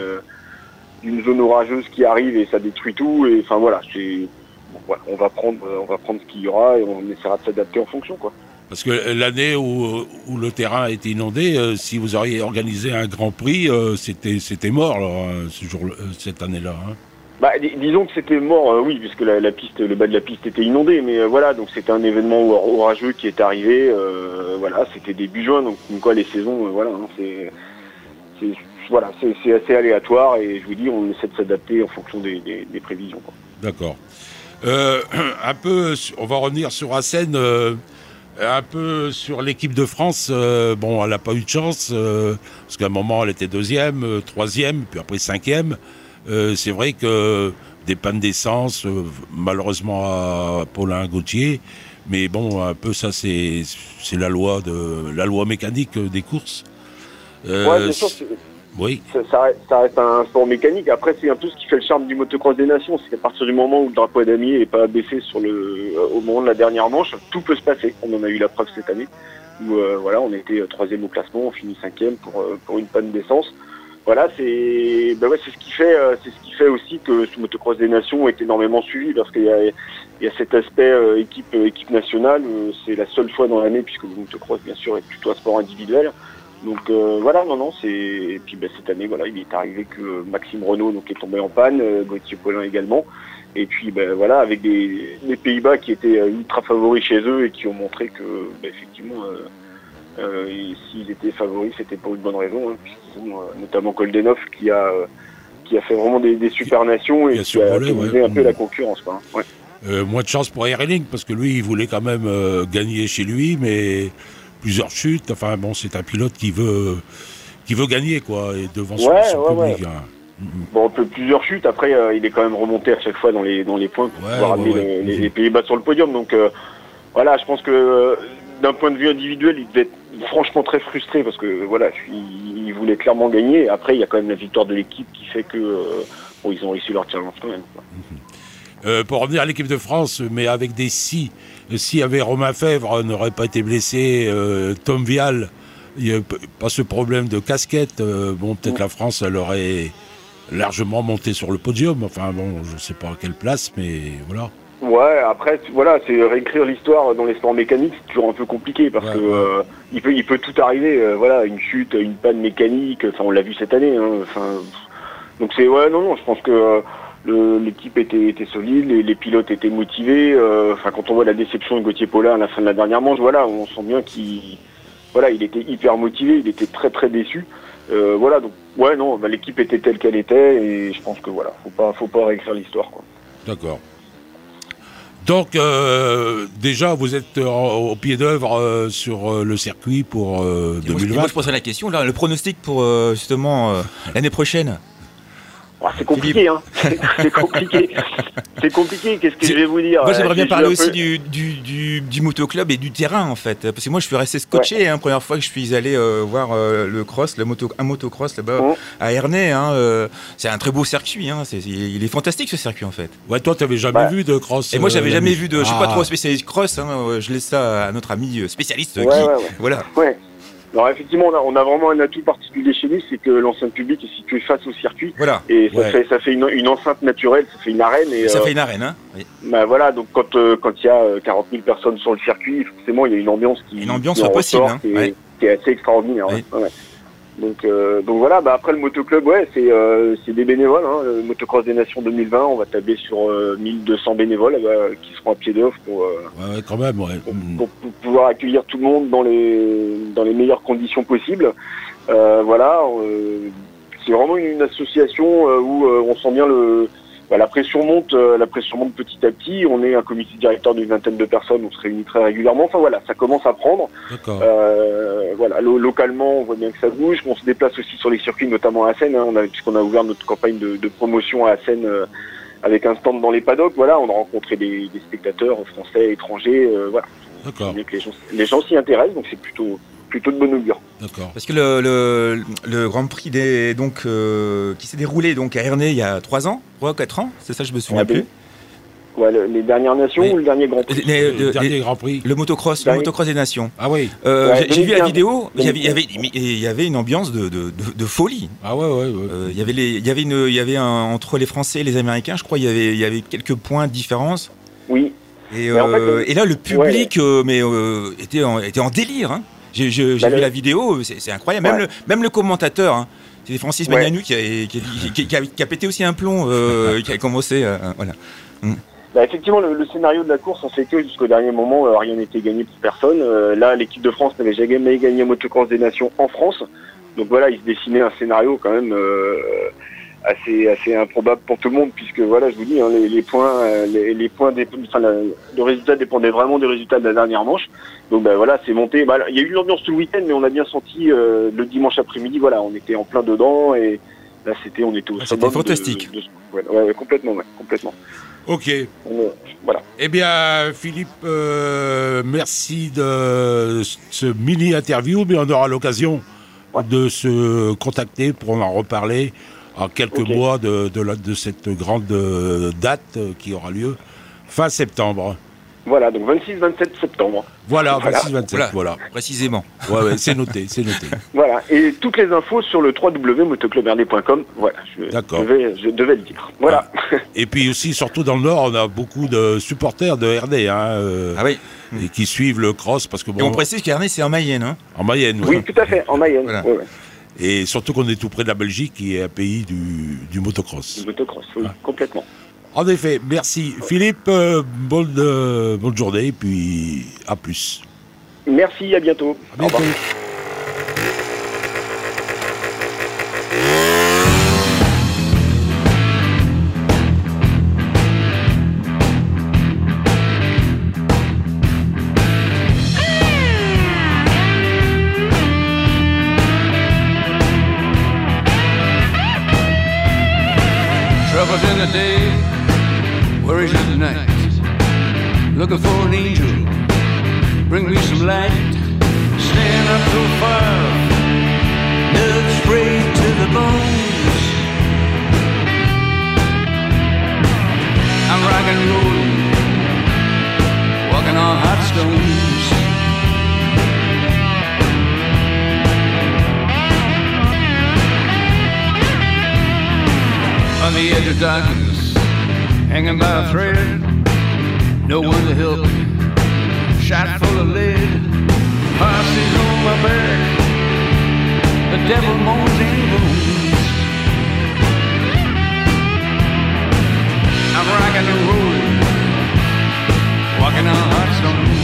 d'une zone orageuse qui arrive et ça détruit tout. Et enfin voilà, c'est Bon, voilà, on va prendre, on va prendre ce qu'il y aura et on essaiera de s'adapter en fonction, quoi. Parce que l'année où, où le terrain a été inondé, euh, si vous auriez organisé un Grand Prix, euh, c'était, c'était mort alors, ce jour, euh, cette année-là. Hein. Bah, dis, disons que c'était mort, euh, oui, puisque la, la piste, le bas de la piste était inondé, mais euh, voilà, donc c'était un événement orageux qui est arrivé. Euh, voilà, c'était début juin, donc quoi, les saisons, euh, voilà, hein, c'est, c'est, voilà, c'est, c'est assez aléatoire et je vous dis, on essaie de s'adapter en fonction des, des, des prévisions, quoi. D'accord. Euh, un peu, on va revenir sur Assen, euh, un peu sur l'équipe de France. Euh, bon, elle n'a pas eu de chance, euh, parce qu'à un moment, elle était deuxième, euh, troisième, puis après cinquième. Euh, c'est vrai que des pannes d'essence, euh, malheureusement à Paulin Gauthier, mais bon, un peu ça, c'est, c'est la loi de la loi mécanique des courses. Euh, ouais, bien sûr, c'est... Oui. Ça, ça, reste, ça reste un sport mécanique. Après, c'est un peu ce qui fait le charme du motocross des nations. C'est qu'à partir du moment où le drapeau damier n'est pas baissé sur le, au moment de la dernière manche, tout peut se passer. On en a eu la preuve cette année. Où, euh, voilà, on était troisième au classement, on finit cinquième pour, pour une panne d'essence. Voilà, c'est, ben ouais, c'est ce qui fait, c'est ce qui fait aussi que ce motocross des nations est énormément suivi parce qu'il y a, il y a cet aspect euh, équipe, équipe nationale. Euh, c'est la seule fois dans l'année puisque le motocross, bien sûr, est plutôt un sport individuel. Donc euh, voilà, non, non, c'est et puis ben, cette année, voilà, il est arrivé que Maxime Renault donc est tombé en panne, euh, Gauthier Paulin également, et puis ben voilà, avec des les Pays-Bas qui étaient euh, ultra favoris chez eux et qui ont montré que ben, effectivement, euh, euh, s'ils étaient favoris, c'était pour une bonne raison, hein, puisqu'ils ont euh, notamment Koldenov qui a euh, qui a fait vraiment des, des super nations et qui a atomisé ouais. un peu mmh. la concurrence, quoi. Hein. Ouais. Euh, moins de chance pour Airlink parce que lui, il voulait quand même euh, gagner chez lui, mais plusieurs chutes. Enfin bon, c'est un pilote qui veut qui veut gagner quoi et devant son, ouais, son ouais, public. Ouais. Hein. Bon, plusieurs chutes. Après, euh, il est quand même remonté à chaque fois dans les dans les points pour ouais, pouvoir ouais, amener ouais, les, ouais. les Pays-Bas sur le podium. Donc euh, voilà, je pense que euh, d'un point de vue individuel, il devait être, franchement très frustré parce que voilà, je suis, ils voulaient clairement gagner. Après, il y a quand même la victoire de l'équipe qui fait que euh, bon, ils ont réussi leur challenge quand même. Quoi. Euh, pour revenir à l'équipe de France, mais avec des si, s'il y avait Romain Fèvre, n'aurait pas été blessé, euh, Tom Vial, il n'y a pas ce problème de casquette. Euh, bon, peut-être mmh. la France, elle aurait largement monté sur le podium. Enfin bon, je ne sais pas à quelle place, mais voilà. Ouais, après, voilà, c'est réécrire l'histoire dans les sports mécaniques, c'est toujours un peu compliqué parce ouais, que ouais. Euh, il peut, il peut tout arriver. Euh, voilà, une chute, une panne mécanique. Enfin, on l'a vu cette année. Hein, enfin, donc c'est ouais, non, non, je pense que euh, le, l'équipe était, était solide, les, les pilotes étaient motivés. Enfin, euh, quand on voit la déception de Gauthier Paulin à la fin de la dernière manche, voilà, on sent bien qu'il, voilà, il était hyper motivé, il était très très déçu. Euh, voilà, donc ouais, non, bah, l'équipe était telle qu'elle était et je pense que voilà, faut pas, faut pas réécrire l'histoire, quoi. D'accord. Donc, euh, déjà, vous êtes euh, au pied d'œuvre euh, sur euh, le circuit pour euh, deux mille vingt. Moi, moi, je poserais la question, là, le pronostic pour euh, justement euh, l'année prochaine. Oh, c'est compliqué, hein. C'est, c'est compliqué. C'est compliqué, qu'est-ce que c'est... je vais vous dire. Moi, j'aimerais bien j'ai parler aussi peu... du, du, du, du motoclub et du terrain, en fait. Parce que moi, je suis resté scotché, ouais. hein, première fois que je suis allé euh, voir euh, le cross, le moto, un motocross là-bas, mmh. à Ernée. Hein, euh, c'est un très beau circuit, hein, c'est, il est fantastique, ce circuit, en fait. Ouais, toi, t'avais jamais ouais. vu de cross. Et moi, j'avais euh, jamais vu de... Je suis ah. pas trop spécialiste cross, hein, je laisse ça à notre ami spécialiste ouais, qui... Ouais, ouais. Voilà. Ouais. Alors effectivement, on a, on a vraiment un atout particulier chez nous, c'est que l'ancien public est situé face au circuit. Voilà. Et ça ouais. fait, ça fait une, une enceinte naturelle, ça fait une arène. Et, ça euh, fait une arène, hein. Oui. Bah voilà, donc quand euh, quand il y a quarante mille personnes sur le circuit, forcément il y a une ambiance qui, une ambiance qui possible, hein. qui, est, ouais. qui est assez extraordinaire. Oui. Ouais. Ouais. Donc euh, donc voilà, bah après le motoclub, ouais, c'est euh, c'est des bénévoles. Hein. Le Motocross des Nations deux mille vingt, on va tabler sur euh, mille deux cents bénévoles euh, qui seront à pied d'œuvre pour, euh, ouais, ouais, quand même, ouais. pour, pour, pour pouvoir accueillir tout le monde dans les dans les meilleures conditions possibles. Euh, voilà, euh, c'est vraiment une association euh, où euh, on sent bien le bah, la pression monte, euh, la pression monte petit à petit. On est un comité directeur d'une vingtaine de personnes, on se réunit très régulièrement. Enfin voilà, ça commence à prendre. D'accord. Euh, voilà, lo- localement, on voit bien que ça bouge. On se déplace aussi sur les circuits, notamment à Assen, hein, on a, puisqu'on a ouvert notre campagne de, de promotion à Assen euh, avec un stand dans les paddocks. Voilà, on a rencontré des, des spectateurs français, étrangers. Euh, voilà. D'accord. Les gens, les gens s'y intéressent, donc c'est plutôt plutôt de bon augure. D'accord. Parce que le, le, le Grand Prix des, donc, euh, qui s'est déroulé donc, à Ernée il y a trois ans, trois ou quatre ans, c'est ça, je me souviens Ouais, plus. Ouais, le, les dernières nations oui. ou le dernier Grand Prix les, Le le, dernier les, Grand Prix. Le motocross, dernier. le motocross des nations. Ah oui. Euh, ouais, j'ai, j'ai vu la bien. vidéo, il y avait, il y avait, il y avait une ambiance de, de, de, de folie. Ah ouais, ouais, ouais. Euh, il y avait, les, il y avait, une, il y avait un, entre les Français et les Américains, je crois, il y avait, il y avait quelques points de différence. Oui. Et, Mais en fait, euh, et là, le public ouais. euh, mais, euh, était, en, était en délire. Hein. J'ai, j'ai, j'ai bah, vu le... la vidéo, c'est, c'est incroyable. Même, ouais. le, même le commentateur, hein, c'est Francis ouais. Magnanou qui a, qui, a, qui, qui, a, qui a pété aussi un plomb, euh, qui a commencé. Euh, voilà. Mm. Bah, effectivement, le, le scénario de la course, on sait que jusqu'au dernier moment, euh, rien n'était gagné pour personne. Euh, là, l'équipe de France n'avait jamais gagné un motocross des nations en France. Donc voilà, il se dessinait un scénario quand même euh, assez assez improbable pour tout le monde, puisque voilà, je vous dis, hein, les, les points, les, les points, des, enfin, la, le résultat dépendait vraiment des résultats de la dernière manche. Donc bah, voilà, c'est monté. Bah, il y a eu une ambiance tout le week-end, mais on a bien senti euh, le dimanche après-midi. Voilà, on était en plein dedans et là, c'était, on était au ah, summum. C'était fantastique. De, de, ouais, ouais, ouais, complètement, ouais, complètement. Ok. On, voilà. Eh bien, Philippe, euh, merci de ce mini-interview, mais on aura l'occasion ouais. de se contacter pour en reparler en quelques okay. mois de, de, la, de cette grande date qui aura lieu fin septembre. Voilà, donc vingt-six vingt-sept septembre. Voilà, vingt-six vingt-sept, voilà. voilà. Précisément. Ouais, ouais, c'est noté, c'est noté. Voilà, et toutes les infos sur le w w w point motoclub ernée point com. Voilà, je, D'accord. Je, vais, je devais le dire. Voilà. Ah. Et puis aussi, surtout dans le Nord, on a beaucoup de supporters de Ernée, hein, euh, ah oui. et qui suivent le cross. Parce que bon, et on précise qu'Ernée, c'est en Mayenne. Hein. En Mayenne, oui. Oui, tout à fait, en Mayenne. Voilà. Ouais, ouais. Et surtout qu'on est tout près de la Belgique, qui est un pays du, du motocross. Du motocross, oui, ah. complètement. En effet, merci. Philippe, euh, bonne, euh, bonne journée, et puis à plus. Merci, à bientôt. À bientôt. Au revoir. Troubles in the day, worries in the night. Looking for an angel, bring me some light. Stand Staying up till five, nerves frayed to the bones. I'm rock and rolling, walking on hot stones. On the edge of darkness, hanging by a thread, no one to help me, shot full of lead, heart is on my back, the devil moans and groans. I'm rocking and rolling, walking on hot stones.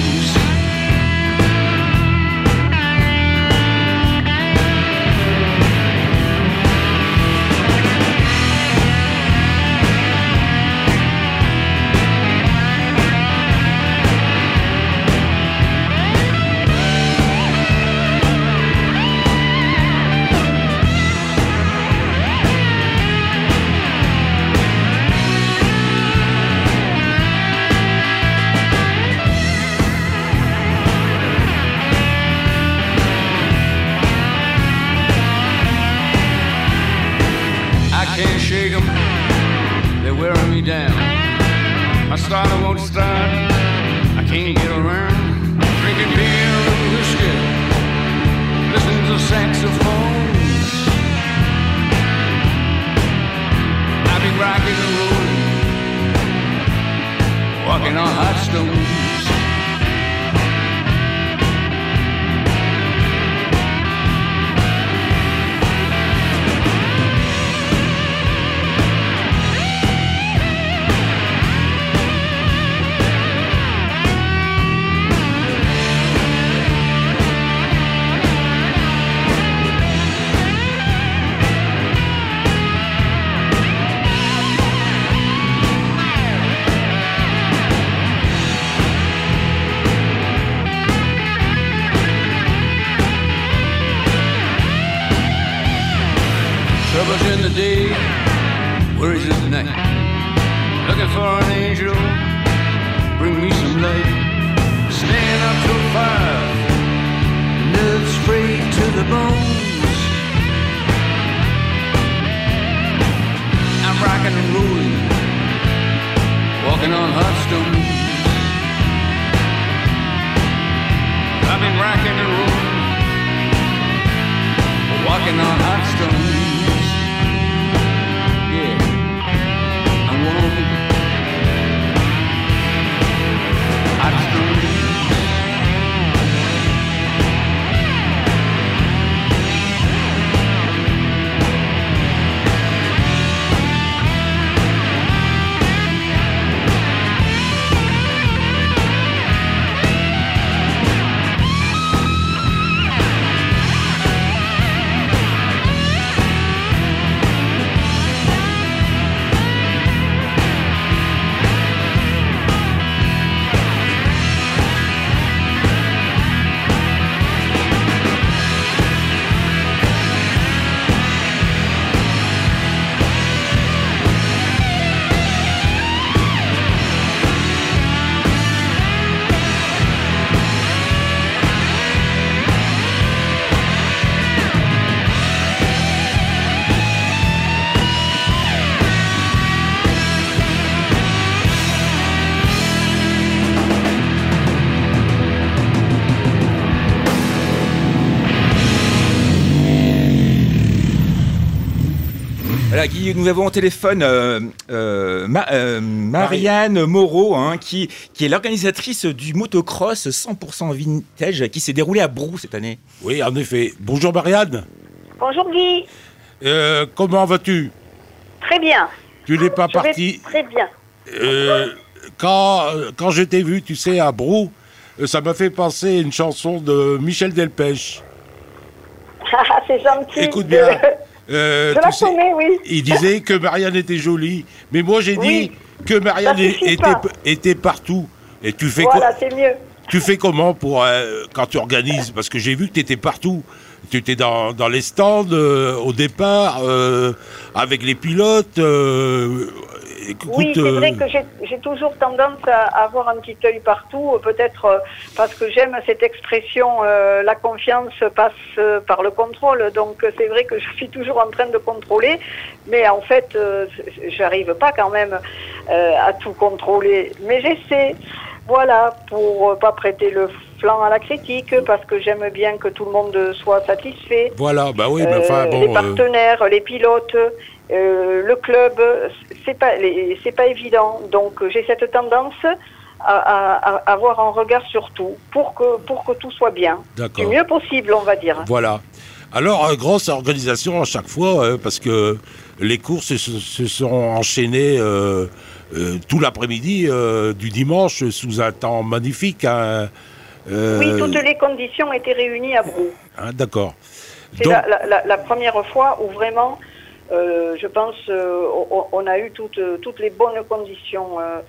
Shake 'em, they're wearing me down. My starter won't start, I can't get around. Drinking beer and whiskey, listening to saxophones. I've been rocking and rolling, walking on hot stones. Troubles in the day, worries at night. Looking for an angel, bring me some light. Staying up till five, nerves frayed to the bones. I'm rocking and rolling, walking on hot stones. I've been rocking and rolling, walking on hot stones. Voilà, Guy, nous avons au téléphone euh, euh, Ma, euh, Marianne Moreau, hein, qui, qui est l'organisatrice du motocross cent pour cent vintage qui s'est déroulé à Brou cette année. Oui, en effet. Bonjour Marianne. Bonjour Guy. Euh, comment vas-tu? Très bien. Tu n'es pas Je parti. vais très bien. Euh, quand, quand je t'ai vu, tu sais, à Brou, ça m'a fait penser à une chanson de Michel Delpech. Ah, c'est gentil. Écoute bien. Euh, Je la tu sais, connais, oui. il disait que Marianne était jolie, mais moi j'ai Oui. dit que Marianne Ça suffit était, pas. était partout. Et tu fais Voilà, quoi? c'est mieux. Tu fais comment pour euh, quand tu organises? Parce que j'ai vu que tu étais partout. Tu étais dans, dans les stands euh, au départ, euh, avec les pilotes. Euh, écoute, Oui, c'est euh, vrai que j'ai j'ai toujours tendance à avoir un petit œil partout, euh, peut-être euh, parce que j'aime cette expression, euh, la confiance passe euh, par le contrôle, donc euh, c'est vrai que je suis toujours en train de contrôler, mais en fait, euh, j'arrive pas quand même euh, à tout contrôler, mais j'essaie, voilà, pour euh, pas prêter le flanc à la critique, parce que j'aime bien que tout le monde soit satisfait. Voilà, bah oui, mais Euh, enfin, bon... les euh, partenaires, les pilotes, euh, le club, c'est pas, les- c'est pas évident. Donc j'ai cette tendance à, à- à avoir un regard sur tout pour que pour que tout soit bien, du D'accord. mieux possible, on va dire. Voilà. Alors, euh, grosse organisation à chaque fois, euh, parce que les courses se, se sont enchaînées euh, euh, tout l'après-midi euh, du dimanche sous un temps magnifique. Hein. Euh, Oui, toutes les conditions étaient réunies à Brou. hein, d'accord. C'est Donc, la, la- la- la première fois où vraiment, euh, je pense, euh, on, on a eu toutes, toutes les bonnes conditions euh,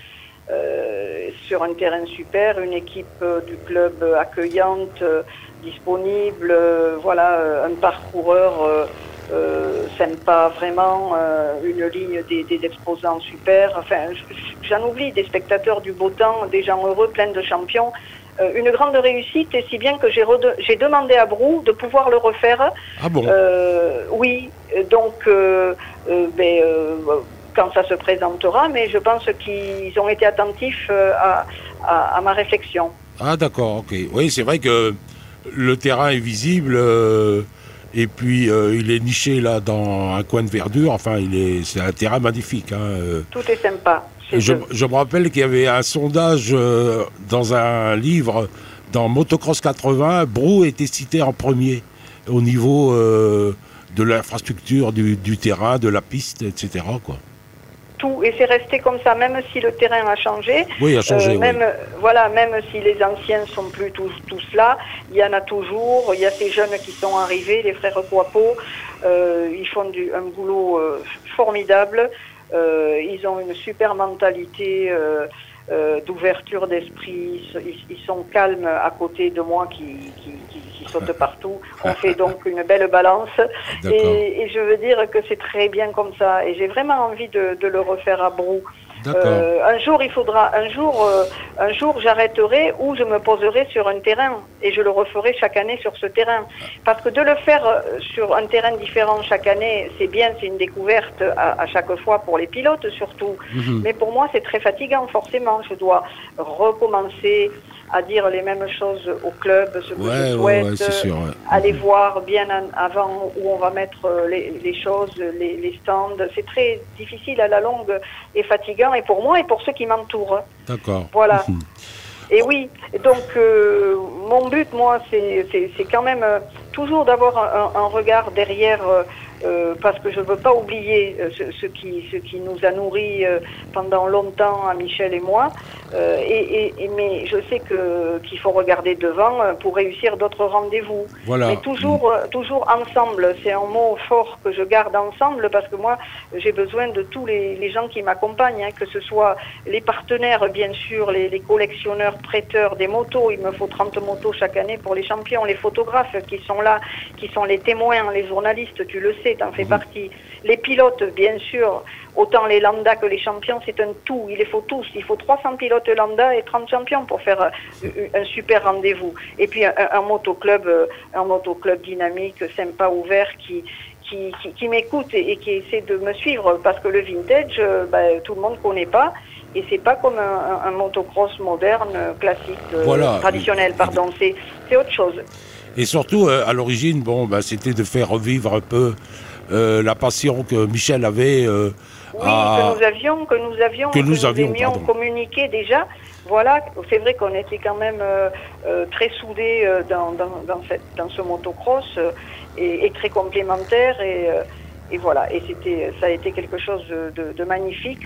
euh, sur un terrain super, une équipe euh, du club accueillante, euh, disponible, euh, voilà, euh, un parcoureur euh, euh, sympa vraiment, euh, une ligne des, des exposants super. Enfin, j- j'en oublie, des spectateurs du beau temps, des gens heureux, pleins de champions. Euh, une grande réussite, et si bien que j'ai rede- j'ai demandé à Brou de pouvoir le refaire. ah bon, Euh, oui, donc euh, euh, ben, euh, quand ça se présentera, mais je pense qu'ils ont été attentifs euh, à, à- à ma réflexion. ah d'accord, ok. Oui, c'est vrai que le terrain est visible euh, et puis euh, il est niché là dans un coin de verdure. Enfin, il est, c'est un terrain magnifique. Hein. euh. Tout est sympa. chez Je, eux. je me rappelle qu'il y avait un sondage euh, dans un livre dans Motocross quatre-vingts. Brou était cité en premier au niveau euh, de l'infrastructure, du, du terrain, de la piste, et cetera. Quoi. Tout, et c'est resté comme ça, même si le terrain a changé. Oui, il a changé. Euh, oui. même, voilà, même si les anciens sont plus tous, tous là, il y en a toujours. Il y a ces jeunes qui sont arrivés, les frères Coapo. Euh, ils font du, un boulot euh, formidable. Euh, ils ont une super mentalité euh, euh, d'ouverture d'esprit. Ils, ils sont calmes à côté de moi qui, qui, qui, qui saute partout. On fait donc une belle balance. D'accord. Et, et je veux dire que c'est très bien comme ça. Et j'ai vraiment envie de, de le refaire à Brou. D'accord. Euh, un jour, il faudra, un jour, euh, un jour, j'arrêterai ou je me poserai sur un terrain et je le referai chaque année sur ce terrain. Parce que de le faire euh, sur un terrain différent chaque année, c'est bien, c'est une découverte à, à chaque fois pour les pilotes surtout. Mhm. Mais pour moi, c'est très fatigant, forcément. Je dois recommencer à dire les mêmes choses au club, ce que Ouais, je ouais, souhaite, ouais, c'est sûr. Ouais. aller voir bien en- avant où on va mettre euh, les, les choses, les, les stands. C'est très difficile à la longue et fatigant, et pour moi et pour ceux qui m'entourent. D'accord. Voilà. Mhm. Et oui, et donc euh, mon but, moi, c'est c'est- c'est quand même euh, toujours d'avoir un, un regard derrière, euh, euh, parce que je ne veux pas oublier euh, ce, ce, qui, ce qui nous a nourris euh, pendant longtemps, à Michel et moi. Euh, et, et, et- mais je sais que qu'il faut regarder devant euh, pour réussir d'autres rendez-vous. Voilà. Mais toujours, euh, toujours ensemble. C'est un mot fort que je garde ensemble, parce que moi, j'ai besoin de tous les, les gens qui m'accompagnent, hein, que ce soit les partenaires, bien sûr, les, les collectionneurs, prêteurs des motos. Il me faut trente motos chaque année pour les champions, les photographes qui sont là, qui sont les témoins, les journalistes, tu le sais, t'en fais partie. Les pilotes, bien sûr, autant les lambda que les champions, c'est un tout. Il les faut tous. Il faut trois cents pilotes lambda et trente champions pour faire euh, un super rendez-vous. Et puis un, un motoclub, euh, un motoclub dynamique, sympa, ouvert, qui qui, qui, qui m'écoute et, et qui essaie de me suivre, parce que le vintage, euh, ben, tout le monde connaît pas. Et c'est pas comme un, un, un motocross moderne, euh, classique, euh, Voilà. traditionnel, pardon. C'est c'est autre chose. Et surtout, euh, à l'origine, bon, bah, c'était de faire revivre un peu euh, la passion que Michel avait. euh, Oui, à- que nous avions, que nous avions, Que nous avions, aimions pardon. communiquer déjà. Voilà, c'est vrai qu'on était quand même euh, euh, très soudés euh, dans, dans, dans, cette, dans ce motocross euh, et, et très complémentaires. Et, euh, et voilà, et c'était, ça a été quelque chose de, de magnifique.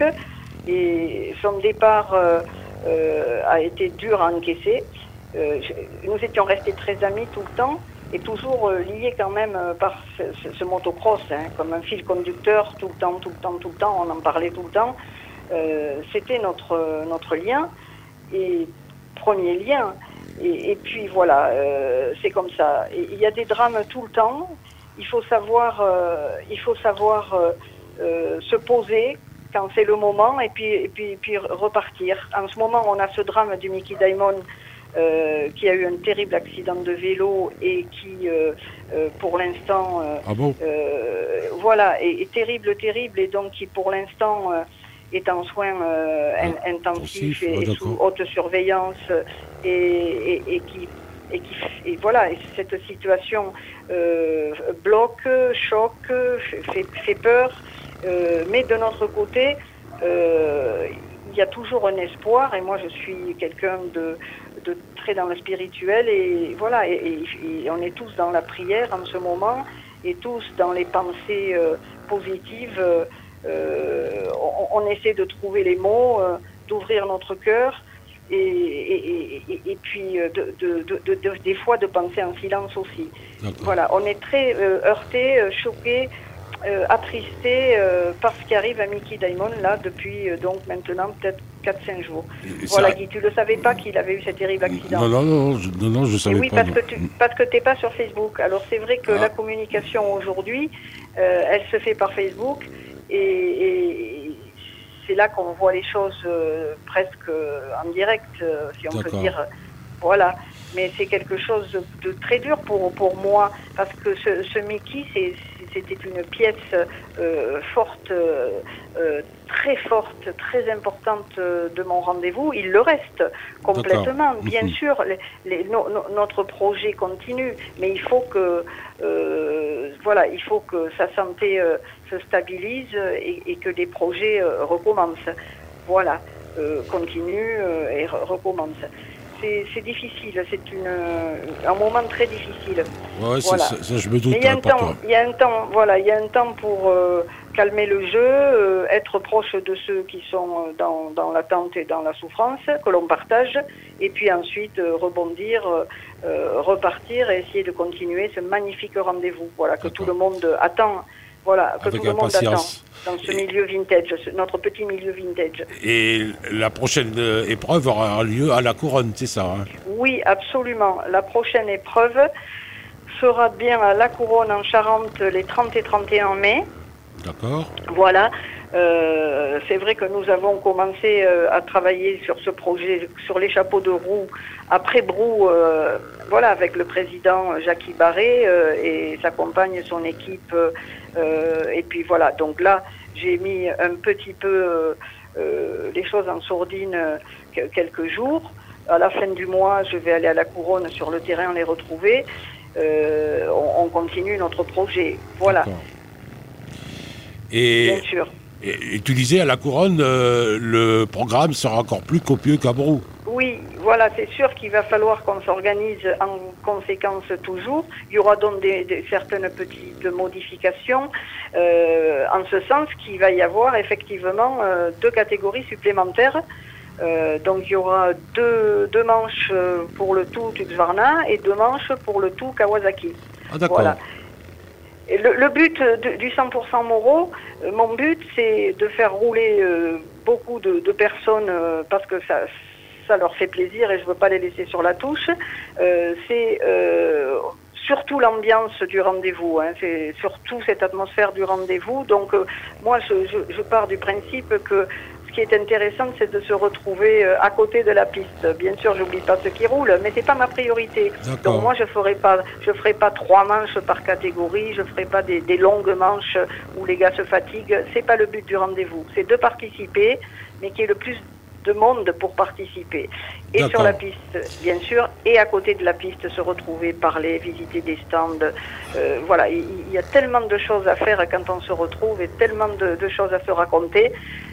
Et son départ euh, euh, a été dur à encaisser. Euh, je- nous étions restés très amis tout le temps, et toujours euh, liés quand même euh, par ce, ce- ce motocross, hein, comme un fil conducteur, tout le temps, tout le temps, tout le temps, on en parlait tout le temps. Euh, c'était notre, notre lien, et premier lien. Et, et puis voilà, euh, c'est comme ça. Et il y a des drames tout le temps. Il faut savoir, euh, il faut savoir euh, euh, se poser quand c'est le moment, et puis, et puis, et puis repartir. En ce moment, on a ce drame du Mickey Diamond euh, qui a eu un terrible accident de vélo et qui, euh, euh, pour l'instant, euh, ah bon euh, voilà, est, est terrible, terrible, et donc qui, pour l'instant, euh, est en soins euh, ah, intensifs ah, et, et sous haute surveillance, et, et, et qui Et, qui, et voilà, et cette situation euh, bloque, choque, fait, fait peur, euh, mais de notre côté, euh, il y a toujours un espoir, et moi je suis quelqu'un de, de très dans le spirituel, et voilà, et, et, et on est tous dans la prière en ce moment, et tous dans les pensées euh, positives, euh, on, on essaie de trouver les mots, euh, d'ouvrir notre cœur, Et, et, et, et puis de, de, de, de, de, des fois de penser en silence aussi. Voilà, on est très euh, heurté, euh, choqué, euh, attristé euh, par ce qui arrive à Mickey Diamond là depuis euh, donc maintenant peut-être quatre cinq jours. Et voilà, ça... Guy, tu le savais pas qu'il avait eu ce terrible accident? Non, non, non, je, non, non, je savais et oui, pas. Oui, parce, que tu, parce que tu n'es pas sur Facebook. Alors c'est vrai que ah. la communication aujourd'hui, euh, elle se fait par Facebook, et, et c'est là qu'on voit les choses euh, presque en direct, euh, si on peut dire. Voilà. Mais c'est quelque chose de, de très dur pour, pour moi, parce que ce, ce Mickey, c'est, c'était une pièce euh, forte, euh, très forte, très importante de mon rendez-vous. Il le reste complètement. D'accord. Bien mmh. sûr, les, les, no, no, notre projet continue, mais il faut que, euh, voilà, il faut que sa santé euh, se stabilise et, et que les projets euh, recommencent. Voilà, euh, continuent euh, et re- recommencent. C'est, c'est difficile, c'est une, un moment très difficile. Ouais, voilà. ça, ça, je me doute. Il y a un temps, il y a un temps, voilà, il y a un temps pour euh, calmer le jeu, euh, être proche de ceux qui sont dans, dans l'attente et dans la souffrance, que l'on partage, et puis ensuite euh, rebondir, euh, repartir et essayer de continuer ce magnifique rendez-vous, voilà, que D'accord. tout le monde attend. Voilà, que Avec tout le monde attend dans ce et... milieu vintage, ce, notre petit milieu vintage. Et la prochaine épreuve aura lieu à la Couronne, c'est ça hein? Oui, absolument. La prochaine épreuve sera bien à la Couronne en Charente les trente et trente et un mai. D'accord. Voilà. Euh, c'est vrai que nous avons commencé euh, à travailler sur ce projet, sur les chapeaux de roue, après Brou, euh, voilà, avec le président Jacques Barré euh, et sa compagne, son équipe. Euh, et puis voilà, donc là, j'ai mis un petit peu euh, euh, les choses en sourdine euh, quelques jours. À la fin du mois, je vais aller à la Couronne sur le terrain, les retrouver. Euh, on, on continue notre projet. Voilà. D'accord. Et... Bien sûr. Et, et tu disais, à la Couronne, euh, le programme sera encore plus copieux qu'à Brou. Oui, voilà, c'est sûr qu'il va falloir qu'on s'organise en conséquence toujours. Il y aura donc des, des, certaines petites modifications, euh, en ce sens qu'il va y avoir effectivement euh, deux catégories supplémentaires. Euh, donc il y aura deux, deux manches pour le tout Husqvarna et deux manches pour le tout Kawasaki. Ah d'accord. Voilà. Et le, le but de, du cent pour cent Moro, euh, mon but c'est de faire rouler euh, beaucoup de, de personnes euh, parce que ça, ça leur fait plaisir et je veux pas les laisser sur la touche. Euh, c'est euh, surtout l'ambiance du rendez-vous, hein, c'est surtout cette atmosphère du rendez-vous. Donc euh, moi je, je, je pars du principe que ce qui est intéressant, c'est de se retrouver à côté de la piste. Bien sûr, j'oublie pas ceux qui roulent, mais c'est pas ma priorité. D'accord. Donc moi, je ferai pas, je ferai pas trois manches par catégorie, je ferai pas des, des longues manches où les gars se fatiguent. C'est pas le but du rendez-vous. C'est de participer, mais qu'il y ait le plus de monde pour participer. Et D'accord. sur la piste, bien sûr, et à côté de la piste, se retrouver, parler, visiter des stands. Euh, voilà, il, il y a tellement de choses à faire quand on se retrouve et tellement de, de choses à se raconter.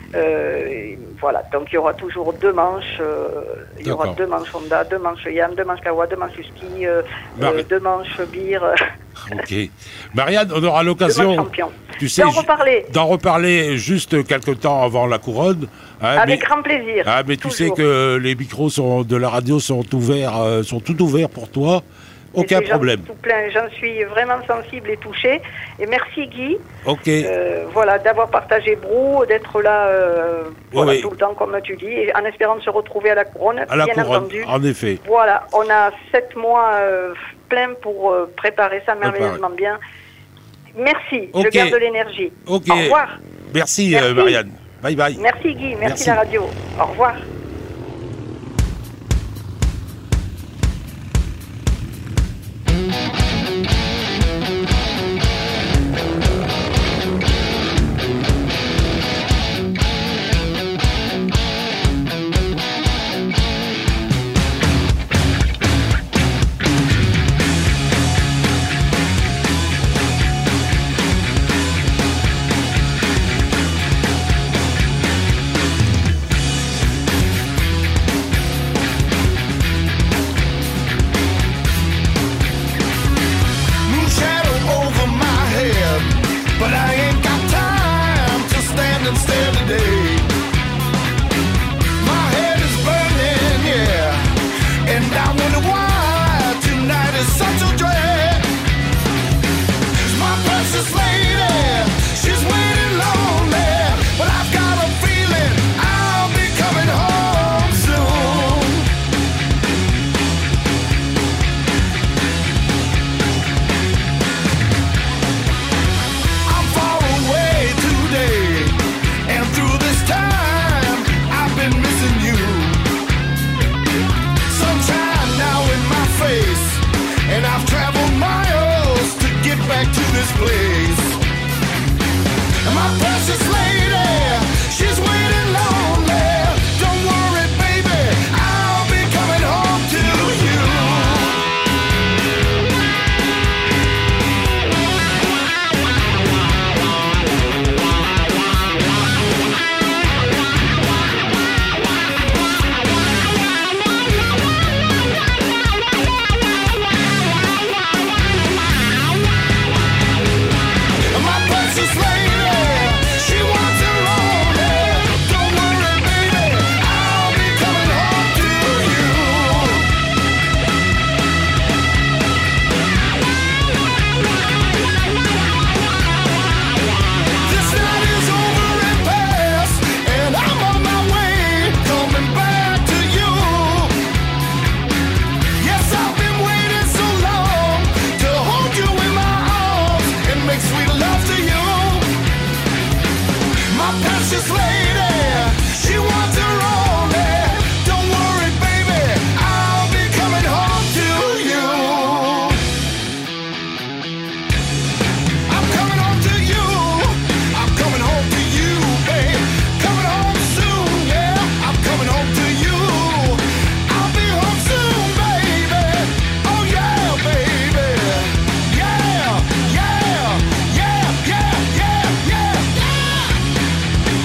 Euh, voilà, donc il y aura toujours deux manches, euh, il y aura deux manches Honda, deux manches Yann, deux manches Kawa, deux manches Husky, euh, Mar- euh, deux manches Beer. Ok. Marianne, on aura l'occasion, tu sais, d'en reparler. d'en reparler juste quelques temps avant la Couronne. Hein, Avec mais, grand plaisir. Ah, mais toujours. Tu sais que les micros sont, de la radio sont ouverts, euh, sont tout ouverts pour toi. Aucun problème. Tout plein. J'en suis vraiment sensible et touchée. Et merci Guy. Ok. Euh, voilà, d'avoir partagé Brou, d'être là euh, voilà, oui. tout le temps, comme tu dis, et en espérant se retrouver à la Couronne. À la bien Couronne, entendu. en effet. Voilà, on a sept mois euh, pleins pour euh, préparer ça merveilleusement bien. Merci. Okay. Je garde l'énergie. Ok. Au revoir. Merci, merci. Euh, Marianne. Bye bye. Merci Guy, merci, Merci. la radio. Au revoir. Moon shadow over my head, but I ain't got time to stand and stare today. My head is burning, yeah, and I wonder why tonight is such a drag. 'Cause my precious lady, she's waiting lonely, but I've got a feeling I'll be coming home soon. I'm far away today, and through this time, I've been missing you. Sunshine now in my face, and I've traveled miles to get back to this place. And my precious lady, she's waiting lonely. Don't worry, baby, I'll be coming home to you. My precious lady, she wants it lonely. Don't worry, baby, I'll be coming home to you. This night is over and past, and I'm on my way, coming back to you. Yes, I've been waiting so long to hold you in my arms and make sweet love to you. My precious lady, she wants her only. Don't worry, baby, I'll be coming home to you. I'm coming home to you. I'm coming home to you, babe. Coming home soon, yeah. I'm coming home to you. I'll be home soon, baby. Oh yeah, baby. Yeah, yeah, yeah, yeah, yeah, yeah, yeah.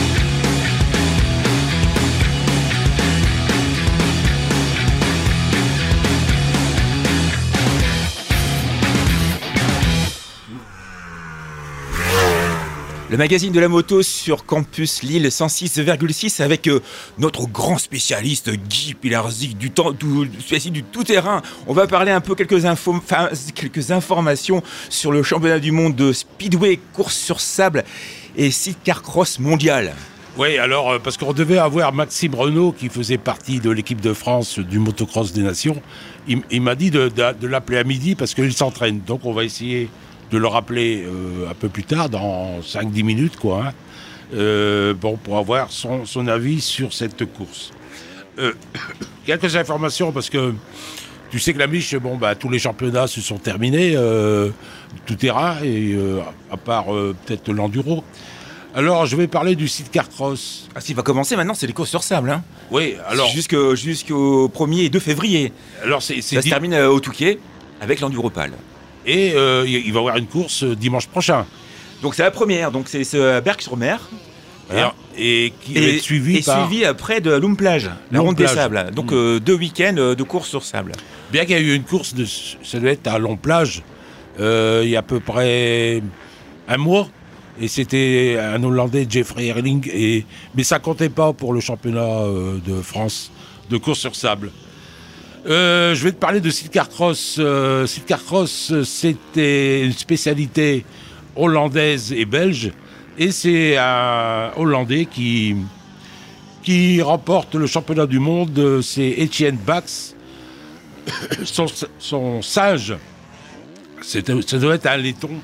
Le magazine de la moto sur Campus Lille cent six virgule six avec euh, notre grand spécialiste Guy Pilarczyk du temps, tout, spécialiste du tout-terrain. On va parler un peu quelques, infos, enfin, quelques informations sur le championnat du monde de speedway, course sur sable et sidecar cross mondial. Oui, alors, euh, parce qu'on devait avoir Maxime Renaud qui faisait partie de l'équipe de France du motocross des nations. Il, il m'a dit de, de, de l'appeler à midi parce qu'il s'entraîne. Donc, on va essayer de le rappeler euh, un peu plus tard, dans cinq dix minutes, quoi. Hein, euh, bon, pour avoir son, son avis sur cette course. Euh, quelques informations, parce que tu sais que la Miche, bon, bah, tous les championnats se sont terminés, euh, tout terrain, et euh, à part euh, peut-être l'enduro. Alors, je vais parler du sidecar cross. Ah, s'il va commencer maintenant, c'est les courses sur sable. Hein. Oui, alors. Jusqu'au, jusqu'au premier et deux février. Alors, c'est, c'est Ça dit... se termine euh, au Touquet avec l'enduropale. Et euh, il va y avoir une course dimanche prochain. Donc c'est la première, donc c'est ce Berck-sur-Mer. Voilà. Et, et qui va être suivi et par... suivi après de Loom-Plage, la ronde des sables. Donc mmh. euh, deux week-ends de course sur sable. Bien qu'il y ait eu une course, de, ça doit être à Long-Plage, euh, il y a à peu près un mois. Et c'était un Hollandais, Jeffrey Erling. Et, mais ça comptait pas pour le championnat euh, de France de course sur sable. Euh, je vais te parler de sidecar cross. Euh, sidecar cross, c'était une spécialité hollandaise et belge. Et c'est un Hollandais qui, qui remporte le championnat du monde. C'est Etienne Bax. Son, son singe, c'était, ça doit être un laiton.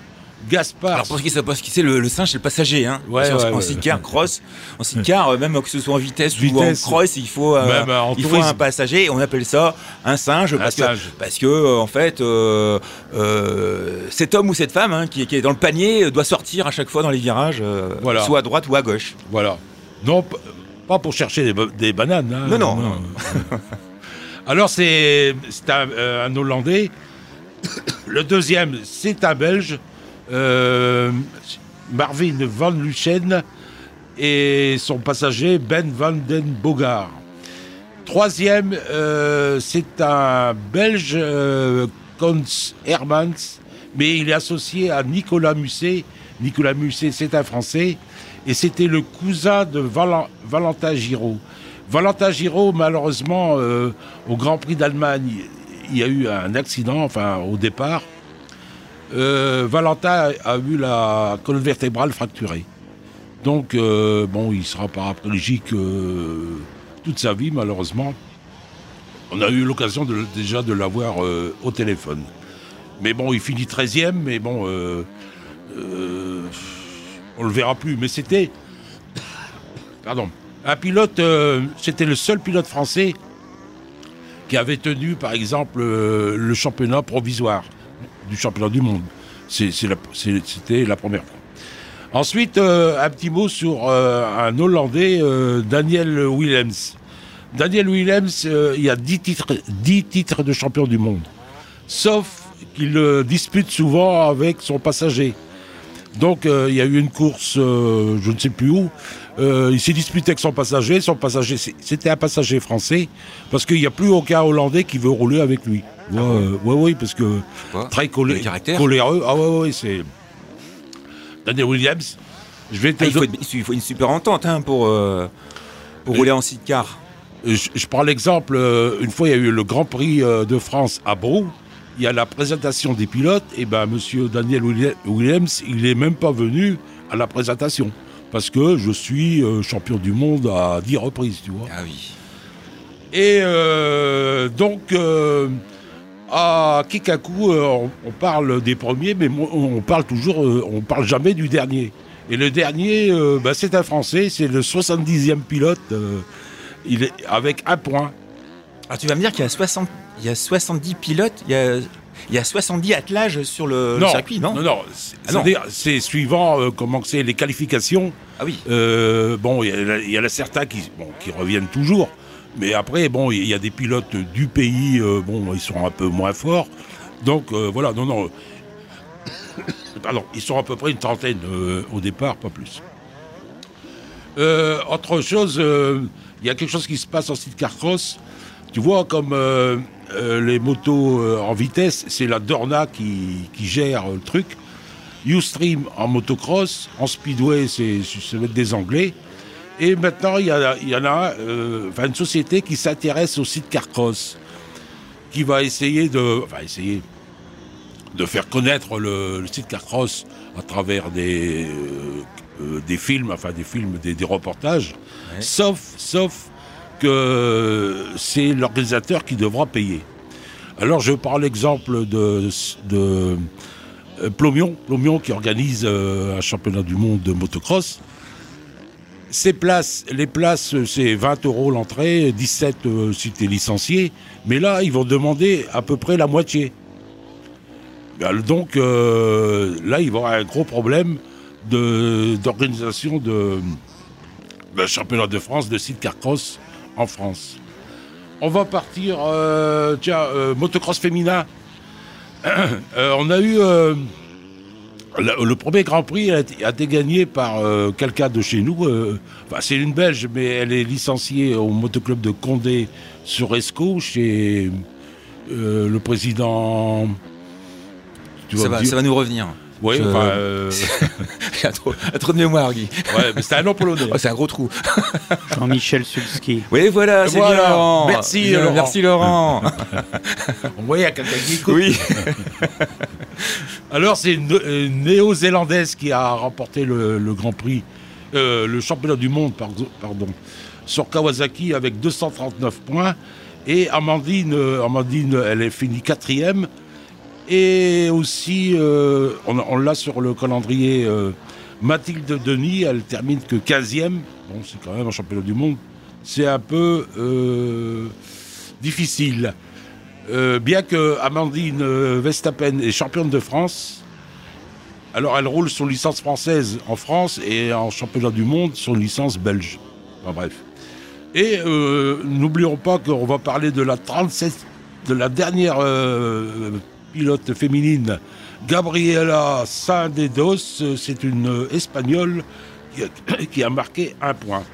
Gaspard. Alors pour ceux qui ne savent pas ce que c'est, le, le singe, c'est le passager. Hein. Ouais, Parce ouais, en ouais. sidecar, cross, en sidecar, euh, même que ce soit en vitesse, Vitesse. ou en cross, il faut, euh, Même en il faut tourisme. un passager. Et on appelle ça un singe, Un parce, singe. Que, parce que euh, en fait, euh, euh, cet homme ou cette femme hein, qui, qui est dans le panier euh, doit sortir à chaque fois dans les virages, euh, Voilà. soit à droite ou à gauche. Voilà. Non, p- pas pour chercher des, ba- des bananes. Hein. Non, non, non. Alors, c'est, c'est un, euh, un Hollandais. Le deuxième, c'est un Belge. Euh, Marvin van Luchen et son passager Ben van den Bogaert. Troisième, euh, c'est un Belge, euh, Kons Hermans, mais il est associé à Nicolas Musset. Nicolas Musset, c'est un Français, et c'était le cousin de Val- Valentin Giraud. Valentin Giraud, malheureusement, euh, au Grand Prix d'Allemagne, il y a eu un accident, enfin, au départ. Euh, Valentin a eu la colonne vertébrale fracturée. Donc, euh, bon, il sera paraplégique euh, toute sa vie, malheureusement. On a eu l'occasion de, déjà de l'avoir euh, au téléphone. Mais bon, il finit treizième, mais bon, euh, euh, on le verra plus. Mais c'était, pardon, un pilote, euh, c'était le seul pilote français qui avait tenu, par exemple, euh, le championnat provisoire du championnat du monde. C'est, c'est la- c'est- c'était la première fois. Ensuite, euh, un petit mot sur euh, un Hollandais, euh, Daniel Willems. Daniel Willems, euh, il y a dix titres, dix titres de champion du monde. Sauf qu'il euh, dispute souvent avec son passager. Donc, euh, il y a eu une course, euh, je ne sais plus où. Euh, il s'est disputé avec son passager. Son passager, c'est- c'était un passager français, parce qu'il n'y a plus aucun Hollandais qui veut rouler avec lui. Ouais, euh, ouais, ouais, parce que Quoi très colé- Le caractère coléreux. Ah ouais, ouais, c'est Daniel Williams. Je vais te Ah, il, faut, don- être- il faut une super entente hein, pour, euh, pour Et- rouler en sidecar. je, je prends l'exemple. euh, une fois, il y a eu le Grand Prix euh, de France à Brou. Il y a la présentation des pilotes. Et ben, Monsieur Daniel Willi- Williams, il n'est même pas venu à la présentation parce que je suis euh, champion du monde à dix reprises, tu vois. Ah oui. Et euh, donc, euh, à Kikaku, euh, on, on parle des premiers, mais mo- on parle toujours, euh, on parle jamais du dernier. Et le dernier, euh, bah, c'est un Français, c'est le soixante-dixième pilote, euh, il est avec un point. Alors tu vas me dire qu'il y a, soixante, il y a soixante-dix pilotes, il y a, il y a soixante-dix attelages sur le, le circuit, non Non, non, c'est, Ah non. c'est-à-dire, c'est suivant euh, comment que c'est les qualifications. Ah oui. Euh, bon, il y, a- il y en a certains qui, bon, qui reviennent toujours, mais après, bon, il y a des pilotes du pays, euh, bon, ils sont un peu moins forts. Donc euh, voilà, non, non. Pardon, ils sont à peu près une trentaine euh, au départ, pas plus. Euh, autre chose, euh, il y a quelque chose qui se passe en sidecar cross. Tu vois, comme euh, euh, les motos euh, en vitesse, c'est la Dorna qui, qui gère euh, le truc. Ustream en motocross, en speedway, c'est, ça va être des Anglais. Et maintenant, il y, a, il y en a euh, enfin, une société qui s'intéresse au sidecar cross, qui va essayer de, enfin, essayer de faire connaître le, le sidecar cross à travers des, euh, euh, des films, enfin des films, des, des reportages, Ouais. sauf, sauf que c'est l'organisateur qui devra payer. Alors je prends l'exemple de, de euh, Plomion, Plomion qui organise euh, un championnat du monde de motocross. Ces places, les places, c'est vingt euros l'entrée, dix-sept euh, si tu es licencié, mais là, ils vont demander à peu près la moitié. Ben, Donc euh, là, il va y avoir un gros problème de, d'organisation de, de championnat de France de sidecar cross en France. On va partir, euh, tiens, euh, motocross féminin. Euh, on a eu euh, le, le premier Grand Prix a été, a été gagné par euh, quelqu'un de chez nous. euh, enfin, c'est une Belge, mais elle est licenciée au motoclub de Condé sur Escaut chez euh, le président. Tu Ça me va, dire ça va nous revenir. Oui, Je- enfin, euh, Il y a trop, il y a trop de mémoire, Guy. ouais, mais c'était un nom polonais. Oh, c'est un gros trou. Jean-Michel Sulski. Oui, voilà, c'est Voilà. bien, Laurent. Merci, Bien, Laurent. Merci, Laurent. On voyait à quelqu'un qui écoute. Oui. Alors, c'est une, une néo-zélandaise qui a remporté le, le Grand Prix, euh, le championnat du monde, pardon, pardon, sur Kawasaki avec deux cent trente-neuf points. Et Amandine, euh, Amandine, elle est finie quatrième. Et aussi, euh, on, on l'a sur le calendrier, euh, Mathilde Denis, elle termine que quinzième. Bon, c'est quand même un championnat du monde. C'est un peu euh, difficile. Euh, bien que Amandine Verstappen est championne de France, alors elle roule sur licence française en France et en championnat du monde sur licence belge. Enfin, bref. Et euh, n'oublions pas qu'on va parler de la trente-sept, de la dernière euh, pilote féminine, Gabriela Sainz-Dedos. C'est une Espagnole qui a, qui a marqué un point.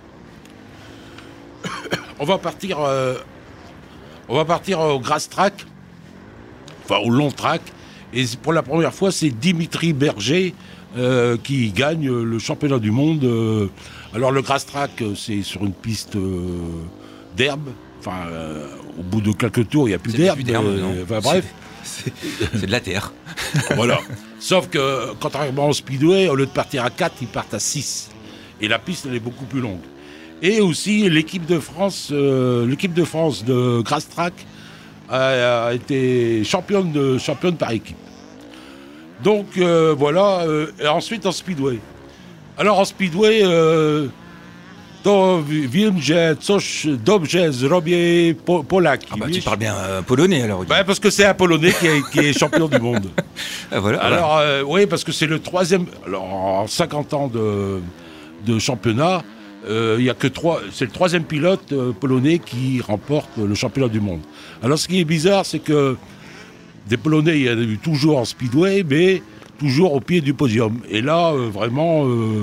On va partir, euh, on va partir au grass track, enfin au long track, et pour la première fois, c'est Dimitri Berger euh, qui gagne le championnat du monde. Euh, alors le grass track, c'est sur une piste euh, d'herbe. Enfin, euh, au bout de quelques tours, il n'y a plus C'est d'herbe. plus d'herbe, euh, non. enfin, bref. C'est, c'est de la terre. Voilà. Sauf que, contrairement au speedway, au lieu de partir à quatre, ils partent à six. Et la piste, elle est beaucoup plus longue. Et aussi, l'équipe de France, euh, l'équipe de France de grass track a, a été championne, de, championne par équipe. Donc, euh, voilà. Euh, et ensuite, en speedway. Alors, en speedway, euh, to wiem, że coś dobrze zrobię po- Polak. Ah bah, tu parles bien euh, polonais alors. Bah, parce que c'est un Polonais qui est, qui est champion du monde. Ah, voilà. Alors, euh, oui, parce que c'est le troisième. Alors, en cinquante ans de, de championnat, euh, il y a que trois. C'est le troisième pilote euh, polonais qui remporte le championnat du monde. Alors, ce qui est bizarre, c'est que des Polonais, il y en a eu toujours en speedway, mais toujours au pied du podium. Et là, euh, vraiment. Euh,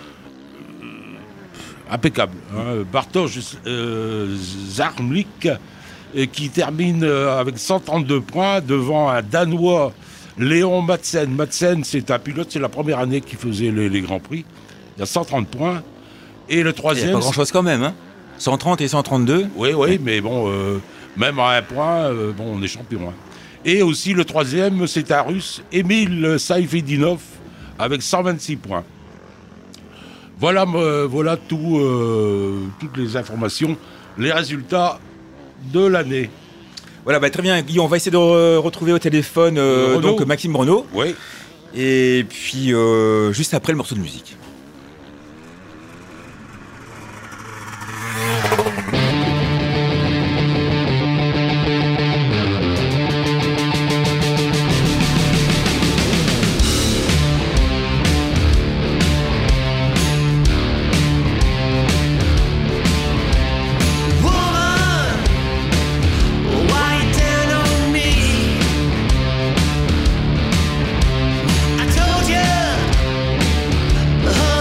impeccable. Hein. Bartosz euh, Zarmlik, euh, qui termine euh, avec cent trente-deux points devant un Danois, Léon Madsen. Madsen, c'est un pilote, c'est la première année qu'il faisait les, les Grands Prix. Il y a cent trente points. Et le Il n'y troisième... a pas grand-chose quand même, hein. cent trente et cent trente-deux. Oui, oui, mais bon, euh, même à un point, euh, bon, on est champion. Hein. Et aussi le troisième, c'est un Russe, Emil Saifedinov, avec cent vingt-six points. Voilà, euh, voilà tout, euh, toutes les informations, les résultats de l'année. Voilà, bah, très bien, Guillaume, on va essayer de re- retrouver au téléphone euh, Renaud. donc Maxime Renaud. Oui. Et puis, euh, juste après le morceau de musique. I told you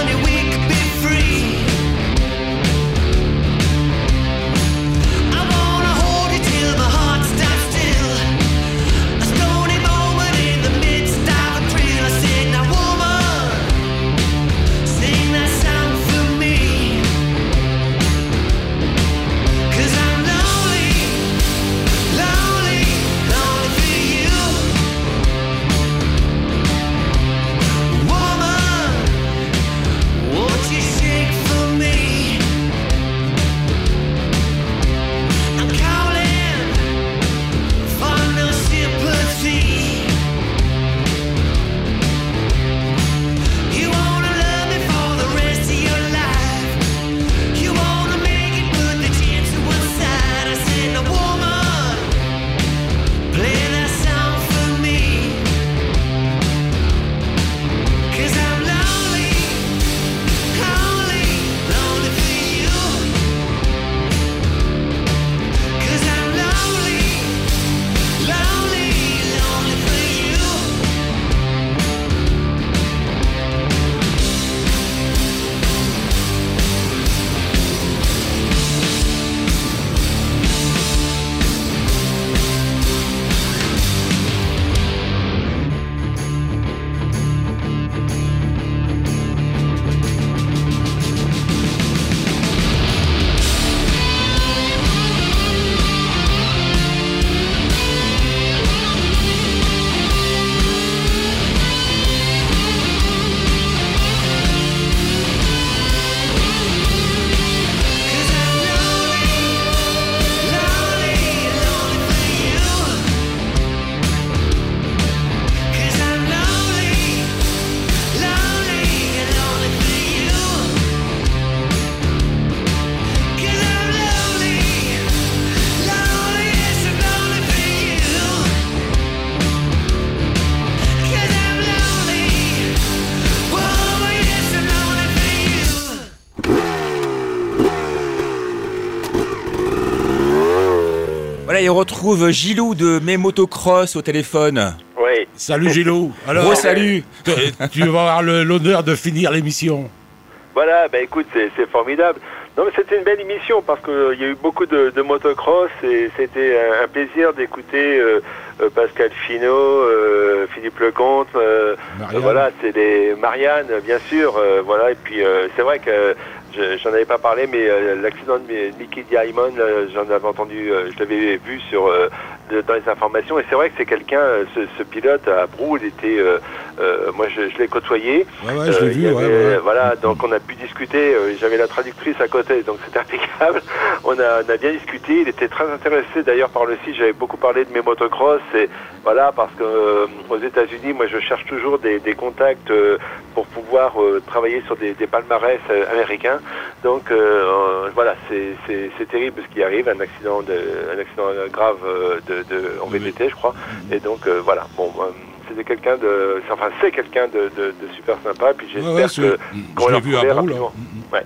Et on retrouve Gilou de Mes Motocross au téléphone. Oui. Salut Gilou. Alors, Gros salut. tu- tu vas avoir le- l'honneur de finir l'émission. Voilà, bah écoute, c'est c'est formidable. Non, mais c'était une belle émission parce qu'il y a eu beaucoup de, de motocross et c'était un, un plaisir d'écouter euh, euh, Pascal Finot, euh, Philippe Lecomte, euh, Marianne. voilà, c'est des Marianne, bien sûr, euh, voilà, et puis euh, c'est vrai que je- j'en avais pas parlé, mais euh, l'accident de Mi- Mickey Diamond, euh, j'en avais entendu, euh, je l'avais vu sur euh, de- dans les informations, et c'est vrai que c'est quelqu'un, euh, ce, ce pilote à Brou, il était, euh, euh, moi je, je l'ai côtoyé. Ouais, ouais, je l'ai Euh, vu, il y ouais, avait- ouais. Voilà, donc on a pu discuter, euh, j'avais la traductrice à côté, donc c'était impeccable. On a, on a bien discuté, il était très intéressé d'ailleurs par le site, j'avais beaucoup parlé de mes motocross, et voilà, parce que euh, aux États-Unis, moi je cherche toujours des, des contacts euh, pour pouvoir euh, travailler sur des, des palmarès euh, américains. Donc euh, euh, voilà, c'est c'est- c'est terrible ce qui arrive, un accident, de, un accident grave euh, de, de, en V T T, je crois. Et donc euh, voilà, bon. euh, c'était quelqu'un de, enfin c'est quelqu'un de, de, de super sympa. Puis j'espère Ouais, ouais, c'est- que qu'on je va l'ai vu le à retrouver Brou, là. rapidement. Ouais.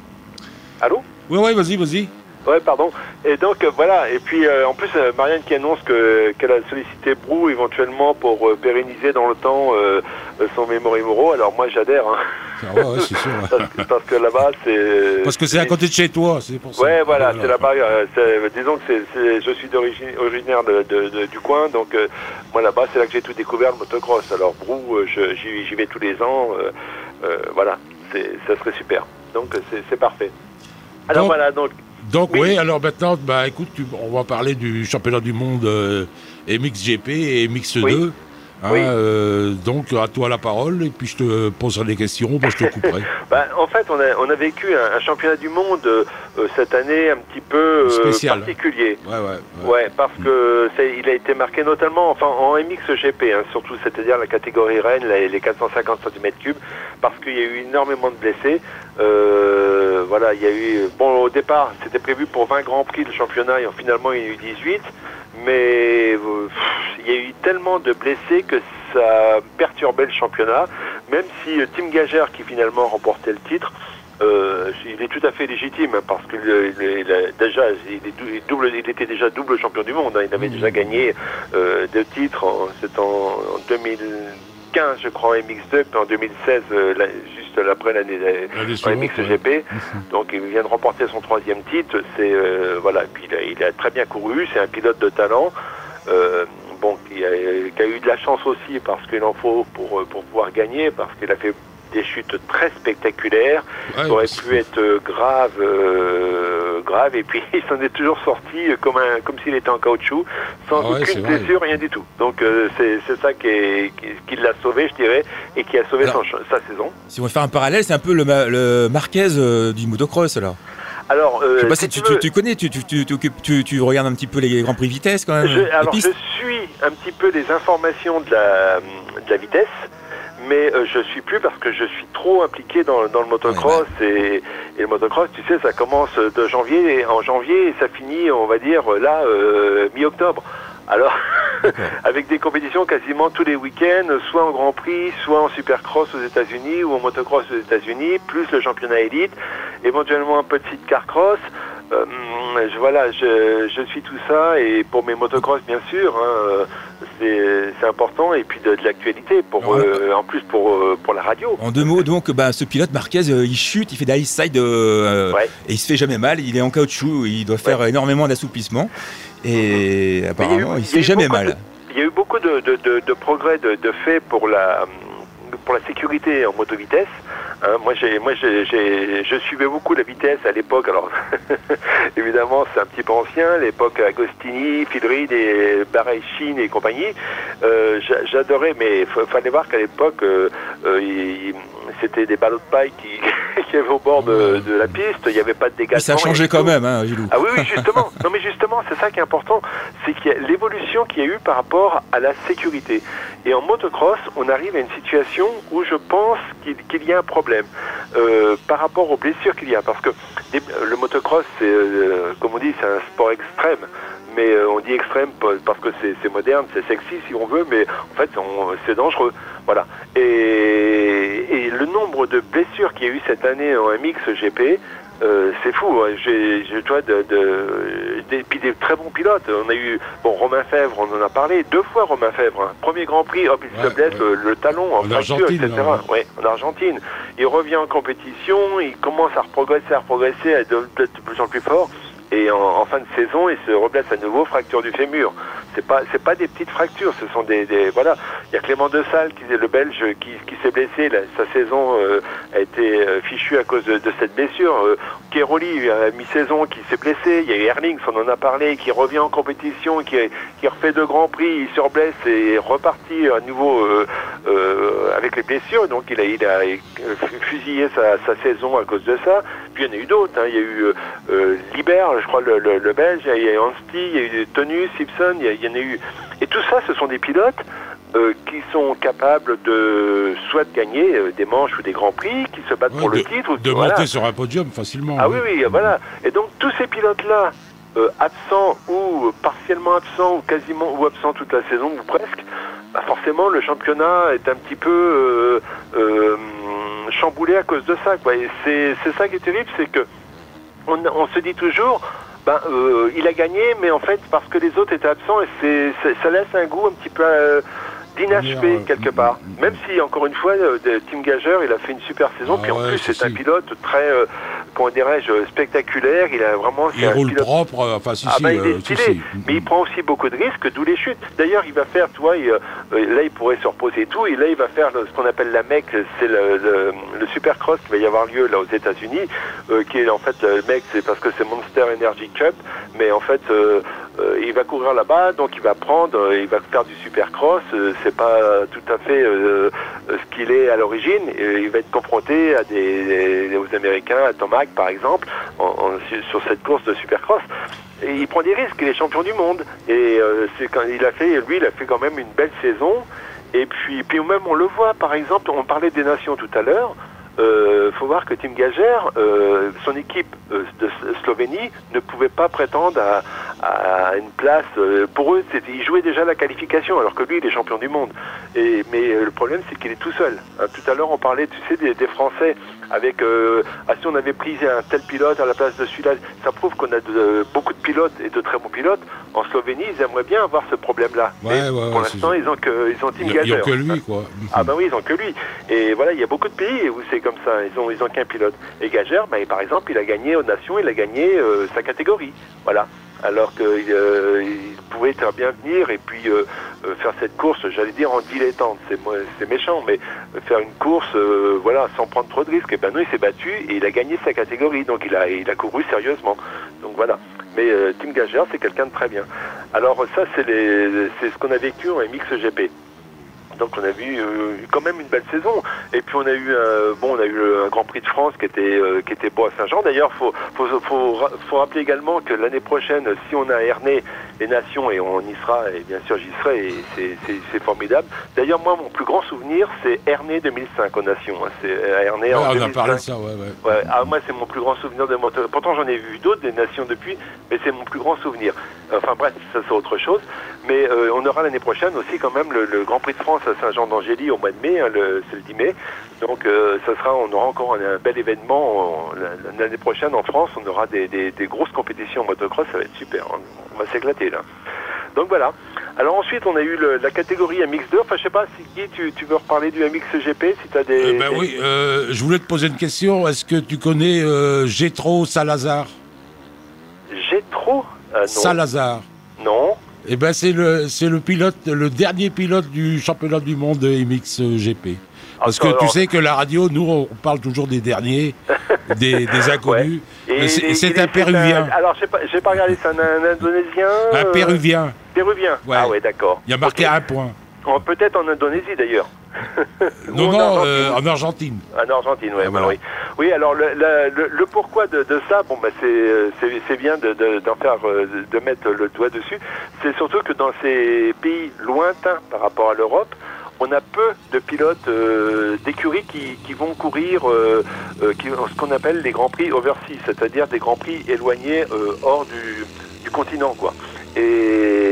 Allô? Ouais, ouais, vas-y, vas-y. Ouais, pardon. Et donc euh, voilà. Et puis euh, en plus, euh, Marianne qui annonce que qu'elle a sollicité Brou éventuellement pour euh, pérenniser dans le temps euh, euh, son Memory Moro. Alors moi j'adhère. Hein. Ah ouais, ouais, c'est sûr. ouais. parce, que, parce que là-bas c'est. Parce que c'est à côté de chez toi, c'est pour ça. Ouais, voilà, c'est là-bas. euh, c'est- disons que c'est, c'est- je suis d'origine originaire de, de- de- du coin, donc euh, moi là-bas, c'est là que j'ai tout découvert le motocross. Alors Brou, euh, je- j'y, j'y vais tous les ans. euh, euh, voilà, c'est, ça serait super. Donc euh, c'est, c'est parfait. Alors Donc- voilà, donc Donc Oui. oui, alors maintenant, bah écoute, tu- on va parler du championnat du monde euh, M X G P et M X deux. Oui. Hein, Oui. euh, donc à toi la parole et puis je te poserai des questions, bah, je te couperai. bah, en fait, on a, on a vécu un, un championnat du monde euh, euh, cette année un petit peu euh, Spécial. particulier. Ouais, ouais. ouais. Ouais, parce que c'est- il a été marqué notamment, enfin en M X G P, hein, surtout, c'est-à-dire la catégorie Rennes, les, les quatre cent cinquante centimètres cubes, parce qu'il y a eu énormément de blessés. Euh, voilà, il y a eu, bon, au départ, c'était prévu pour vingt grands prix le championnat, et finalement il y a eu dix-huit, mais euh, pff, il y a eu tellement de blessés que ça perturbait le championnat, même si euh, Tim Gager, qui finalement remportait le titre, euh, il est tout à fait légitime hein, parce qu'il il, il a déjà, il, est dou- il double, il était déjà double champion du monde. Hein, il avait déjà gagné euh, deux titres. En, c'est en, en deux mille quinze, je crois, en M X deux, puis en deux mille seize, euh, la- juste après l'année L'année en suivante, M X G P. Donc il vient de remporter son troisième titre. C'est euh, voilà. Puis il a, il a très bien couru. C'est un pilote de talent. Euh, bon, qui a, qui a eu de la chance aussi parce qu'il en faut pour pour pouvoir gagner, parce qu'il a fait des chutes très spectaculaires, Ouais, qui auraient parce pu être euh, graves, euh, graves, et puis il s'en est toujours sorti euh, comme un, comme s'il était en caoutchouc, sans Ah ouais, c'est aucune vrai. blessure, rien du tout. Donc euh, c'est, c'est ça qui, est, qui, qui l'a sauvé, je dirais, et qui a sauvé Alors- son ch- sa saison. Si on veut faire un parallèle, c'est un peu le, ma- le Marquez euh, du motocross là. Alors, euh, Je sais pas si si tu, tu tu, veux- tu connais, tu, tu, tu, tu, tu- tu regardes un petit peu les grands prix vitesse quand même. Je, les alors, pistes. je suis un petit peu les informations de la, de la vitesse, mais euh, je suis plus parce que je suis trop impliqué dans, dans le motocross. Et, et le motocross, tu sais, ça commence de janvier, en janvier, et ça finit, on va dire, là, euh, mi-octobre. Alors, avec des compétitions quasiment tous les week-ends, soit en Grand Prix, soit en Supercross aux États-Unis ou en motocross aux États-Unis, plus le championnat élite, éventuellement un peu de sidecar cross. Euh, je, voilà, je, je suis tout ça, et pour mes motocross, bien sûr, hein, euh, c'est, c'est important, et puis de, de l'actualité, pour, Alors, euh, en plus pour, euh, pour la radio. En deux mots, donc, bah, ce pilote Marquez, euh, il chute, il fait d'ice side euh, Ouais. et il se fait jamais mal. Il est en caoutchouc, il doit faire énormément d'assouplissement et apparemment, il, y a se eu fait jamais beaucoup mal. de- Il y a eu beaucoup de, de, de, de progrès de, de fait pour la, pour la sécurité en motovitesse. Hein, moi, j'ai, moi j'ai, j'ai, je suivais beaucoup la vitesse à l'époque. Alors, évidemment, c'est un petit peu ancien, l'époque Agostini, Phil Reed et Barry Sheen et compagnie. Euh, j'a- j'adorais, mais il fallait voir qu'à l'époque, euh, euh, il- c'était des ballots de paille qui, qui avaient au bord de, de la piste. Il n'y avait pas de dégagement. Mais ça a changé quand même, hein, Gilou. Ah oui, oui, justement. Non, mais justement, c'est ça qui est important. C'est qu'il y a l'évolution qu'il y a eu par rapport à la sécurité. Et en motocross, on arrive à une situation où je pense qu'il, qu'il y a un problème euh, par rapport aux blessures qu'il y a. Parce que des- le motocross, c'est, euh, comme on dit, c'est un sport extrême. Mais euh, on dit extrême parce que c'est, c'est moderne, c'est sexy si on veut, mais en fait, on- c'est dangereux. Voilà. Et, et le nombre de blessures qu'il y a eu cette année en M X G P, Euh, c'est fou, hein. j'ai, j'ai, tu vois, de, de, des, puis des très bons pilotes. On a eu, bon, Romain Fèvre, on en a parlé, deux fois Romain Fèvre. Hein. Premier Grand Prix, hop, il ouais, se blesse ouais. le, le talon en, en fracture, et cetera. Oui, en Argentine. Il revient en compétition, il commence à progresser, à progresser, à être de, de plus en plus fort. Et en, en fin de saison, il se reblesse à nouveau, fracture du fémur. C'est pas, c'est pas des petites fractures, ce sont des, des voilà. Il y a Clément De Salle, qui est le Belge, qui, qui s'est blessé. Là, sa saison euh, a été euh, fichue à cause de, de cette blessure. Euh, Keroli, à mi-saison, qui s'est blessé. Il y a Erlings, on en a parlé, qui revient en compétition, qui, qui refait deux grands prix, il se reblesse et est reparti à nouveau euh, euh, avec les blessures. Donc il a, il a fusillé sa, sa saison à cause de ça. Puis il y en a eu d'autres. Hein. Il y a eu euh, Libert, je crois, le, le, le Belge. Il y a eu Ansti, il y a eu Tonus, Simpson. Il y, a, il y en a eu. Et tout ça, ce sont des pilotes euh, qui sont capables de soit de gagner euh, des manches ou des grands prix, qui se battent ouais, pour de, le titre. Ou, de voilà. monter sur un podium facilement. Ah oui, oui, voilà. Et donc tous ces pilotes-là, euh, absents ou partiellement absents ou quasiment ou absents toute la saison ou presque, bah forcément le championnat est un petit peu euh, euh, chamboulé à cause de ça, quoi. Et c'est, c'est ça qui est terrible, c'est que on, on se dit toujours. Ben, euh, il a gagné, mais en fait, parce que les autres étaient absents, et c'est, c'est, ça laisse un goût un petit peu euh, d'inachevé, euh, quelque part. Euh, Même si, encore une fois, euh, Tim Gager, il a fait une super saison, ah puis en ouais, plus, c'est, c'est un pilote très, euh, comment dirais-je, spectaculaire. Il a vraiment... Il roule pilote... propre, euh, enfin, si, ah, si. Ben, il est euh, stylé, si, si. Mais il prend aussi beaucoup de risques, d'où les chutes. D'ailleurs, il va faire, tu vois, il, euh, là, il pourrait se reposer et tout, et là, il va faire le, ce qu'on appelle la M E C, c'est le, le, le Supercross qui va y avoir lieu, là, aux États-Unis, euh, qui est, en fait, le M E C, c'est parce que c'est Monster Energy Cup, mais en fait, euh, euh, il va courir là-bas, donc il va prendre, euh, il va faire du Supercross, euh, c'est pas tout à fait euh, ce qu'il est à l'origine, et il va être confronté à des, des aux Américains, à Tom Hack, par exemple, en, en, sur cette course de Supercross. Et il prend des risques, il est champion du monde, et euh, c'est quand il a fait, lui, il a fait quand même une belle saison, et puis, puis même on le voit, par exemple, on parlait des nations tout à l'heure. Il euh, faut voir que Tim Gager, euh, son équipe euh, de Slovénie ne pouvait pas prétendre à, à une place. Euh, pour eux, c'était, ils jouaient déjà la qualification, alors que lui, il est champion du monde. Et, mais euh, le problème, c'est qu'il est tout seul. Hein, tout à l'heure, on parlait, tu sais, des, des Français avec... Euh, ah, si on avait pris un tel pilote à la place de celui-là, ça prouve qu'on a de, euh, beaucoup de pilotes et de très bons pilotes. En Slovénie, ils aimeraient bien avoir ce problème-là. Ouais, mais ouais, pour ouais, l'instant, ils ont que ils ont Tim ils, Gager. Ils ont que lui, quoi. Ah ben oui, ils ont que lui. Et voilà, il y a beaucoup de pays où c'est comme ça. Ils ont ils ont qu'un pilote. Et Gager, ben, par exemple, il a gagné aux Nations, il a gagné euh, sa catégorie. Voilà. Alors qu'il euh, pouvait très bien venir et puis euh, euh, faire cette course, j'allais dire en dilettante, c'est, c'est méchant, mais faire une course, euh, voilà, sans prendre trop de risques. Et ben non, il s'est battu et il a gagné sa catégorie, donc il a, il a couru sérieusement. Donc voilà. Mais euh, Tim Gager, c'est quelqu'un de très bien. Alors ça, c'est, les, c'est ce qu'on a vécu en M X G P. Donc on a vu euh, quand même une belle saison. Et puis on a eu euh, bon, on a eu un Grand Prix de France qui était euh, qui était beau à Saint-Jean. D'ailleurs, faut faut faut faut rappeler également que l'année prochaine, si on a Ernée les Nations, et on y sera, et bien sûr j'y serai, et c'est c'est, c'est formidable. D'ailleurs, moi, mon plus grand souvenir, c'est Ernée deux mille cinq aux Nations. Hein. C'est Ernée ouais, en on deux mille cinq. a parlé de ça, ouais, ouais. Ouais, ah, moi, c'est mon plus grand souvenir de moto. Pourtant, j'en ai vu d'autres des Nations depuis, mais c'est mon plus grand souvenir. Enfin bref, ça c'est autre chose. Mais euh, on aura l'année prochaine aussi quand même le, le Grand Prix de France à Saint-Jean-d'Angély au mois de mai, hein, le, c'est le dix mai. Donc euh, ça sera, on aura encore un, un bel événement. On, l'année prochaine en France, on aura des, des, des grosses compétitions en motocross, ça va être super. Hein. On va s'éclater là. Donc voilà. Alors ensuite, on a eu le, la catégorie M X deux. Enfin, je sais pas si Guy, tu, tu veux reparler du M X G P, si tu as des... Euh, ben des... oui, euh, je voulais te poser une question. Est-ce que tu connais euh, Gétro Salazar? Gétro euh, non. Salazar. Non. Eh ben c'est le c'est le pilote, le dernier pilote du championnat du monde de M X G P. Parce que alors... tu sais que la radio, nous, on parle toujours des derniers, des, des inconnus. Ouais. Et c'est, c'est un Péruvien. Un... Alors, je n'ai pas, j'ai pas regardé, c'est un, un Indonésien. Un euh... Péruvien. Péruvien. Ouais. Ah ouais, d'accord. Il a marqué okay. un point. Oh, peut-être en Indonésie d'ailleurs. non, non, en Argentine. Euh, en Argentine. En Argentine, ouais, ah, bah, oui. Oui, alors le, le, le, le pourquoi de, de ça, bon, bah, c'est, c'est, c'est bien de, de, d'en faire, de mettre le doigt dessus. C'est surtout que dans ces pays lointains par rapport à l'Europe, on a peu de pilotes euh, d'écuries qui, qui vont courir euh, euh, qui, ce qu'on appelle les grands prix overseas, c'est-à-dire des grands prix éloignés euh, hors du, du continent, quoi. Et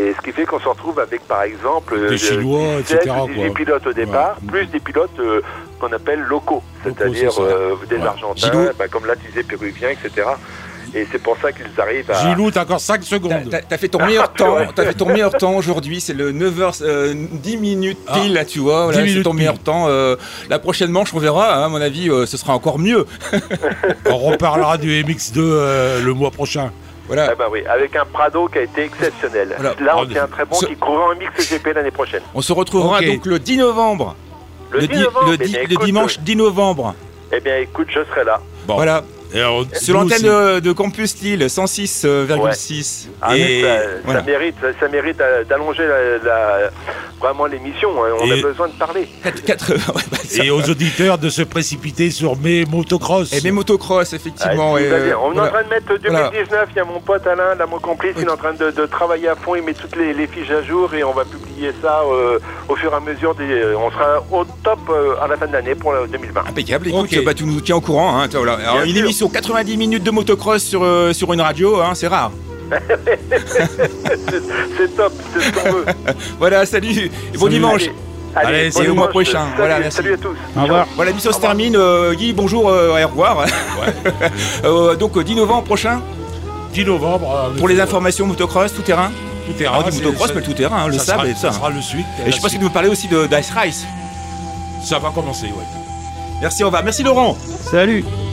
Et ce qui fait qu'on se retrouve avec, par exemple, Des euh, Chinois, dix-sept et cetera, ou dix-huit quoi. pilotes au départ, Ouais. plus des pilotes euh, qu'on appelle locaux, Locaux, c'est-à-dire c'est ça. euh, des Ouais. Argentins, Gilou. bah, comme là tu disais, Péruviens, et cetera. Et c'est pour ça qu'ils arrivent à... Gilou, t'as encore cinq T'as, secondes. t'as- t'as fait ton meilleur temps, t'as fait ton meilleur temps aujourd'hui, c'est le neuf heures dix minutes pile, là, tu vois, voilà, dix c'est minutes ton pile. meilleur temps. euh, la prochaine manche, on verra, hein, à mon avis, euh, ce sera encore mieux. On reparlera du M X deux euh, le mois prochain. Voilà. Ah bah oui, avec un Prado qui a été exceptionnel. Voilà. Là, on Oh, tient un très bon ce- qui courra en mix G P l'année prochaine. On se retrouvera Ok. donc le dix novembre. Le, dix di- novembre, le eh di- bien, le écoute, dimanche dix novembre. Eh bien, écoute, je serai là. Bon. Voilà. Et on- Sur nous l'antenne aussi. de, de Campus Lille, cent six virgule six. Ah, mais ça, voilà. ça mérite, ça, ça mérite euh, d'allonger la, la- vraiment l'émission. Hein. On Et- a besoin de parler. Quatre- quatre- ouais, bah, ça- Et aux auditeurs de se précipiter sur mes motocross. Et mes motocross, effectivement. Ah, et, tout va bien. euh, On est voilà. en train de mettre deux mille dix-neuf, il y a mon pote Alain, là, mon complice, il est en train de, de travailler à fond, il met toutes les, les fiches à jour et on va publier ça euh, au fur et à mesure. Des, on sera au top euh, à la fin de l'année pour le deux mille vingt. Impeccable. Écoute, Ok. bah, tu nous tiens au courant. Hein, voilà. Alors, Bien une sûr. émission quatre-vingt-dix minutes de motocross sur, euh, sur une radio, hein, c'est rare. C'est top, c'est ce qu'on veut. Voilà, salut et bon Salut. dimanche. Allez, Allez, bon c'est au mois dimanche. prochain. Salut, Voilà, merci. salut à tous. Au revoir. Voilà, l'émission se termine. Euh, Guy, bonjour euh, et au revoir. Euh, donc, euh, dix novembre prochain, dix novembre. euh, pour les informations motocross, tout terrain. tout terrain. On dit c'est- motocross, ça- mais le tout terrain, hein, le ça sable sera- et tout ça. Ça sera le suite. Et je pense qu'il nous parlait aussi de d'Ice Race. Ça va commencer, ouais. Merci, au revoir. Merci Laurent. Salut.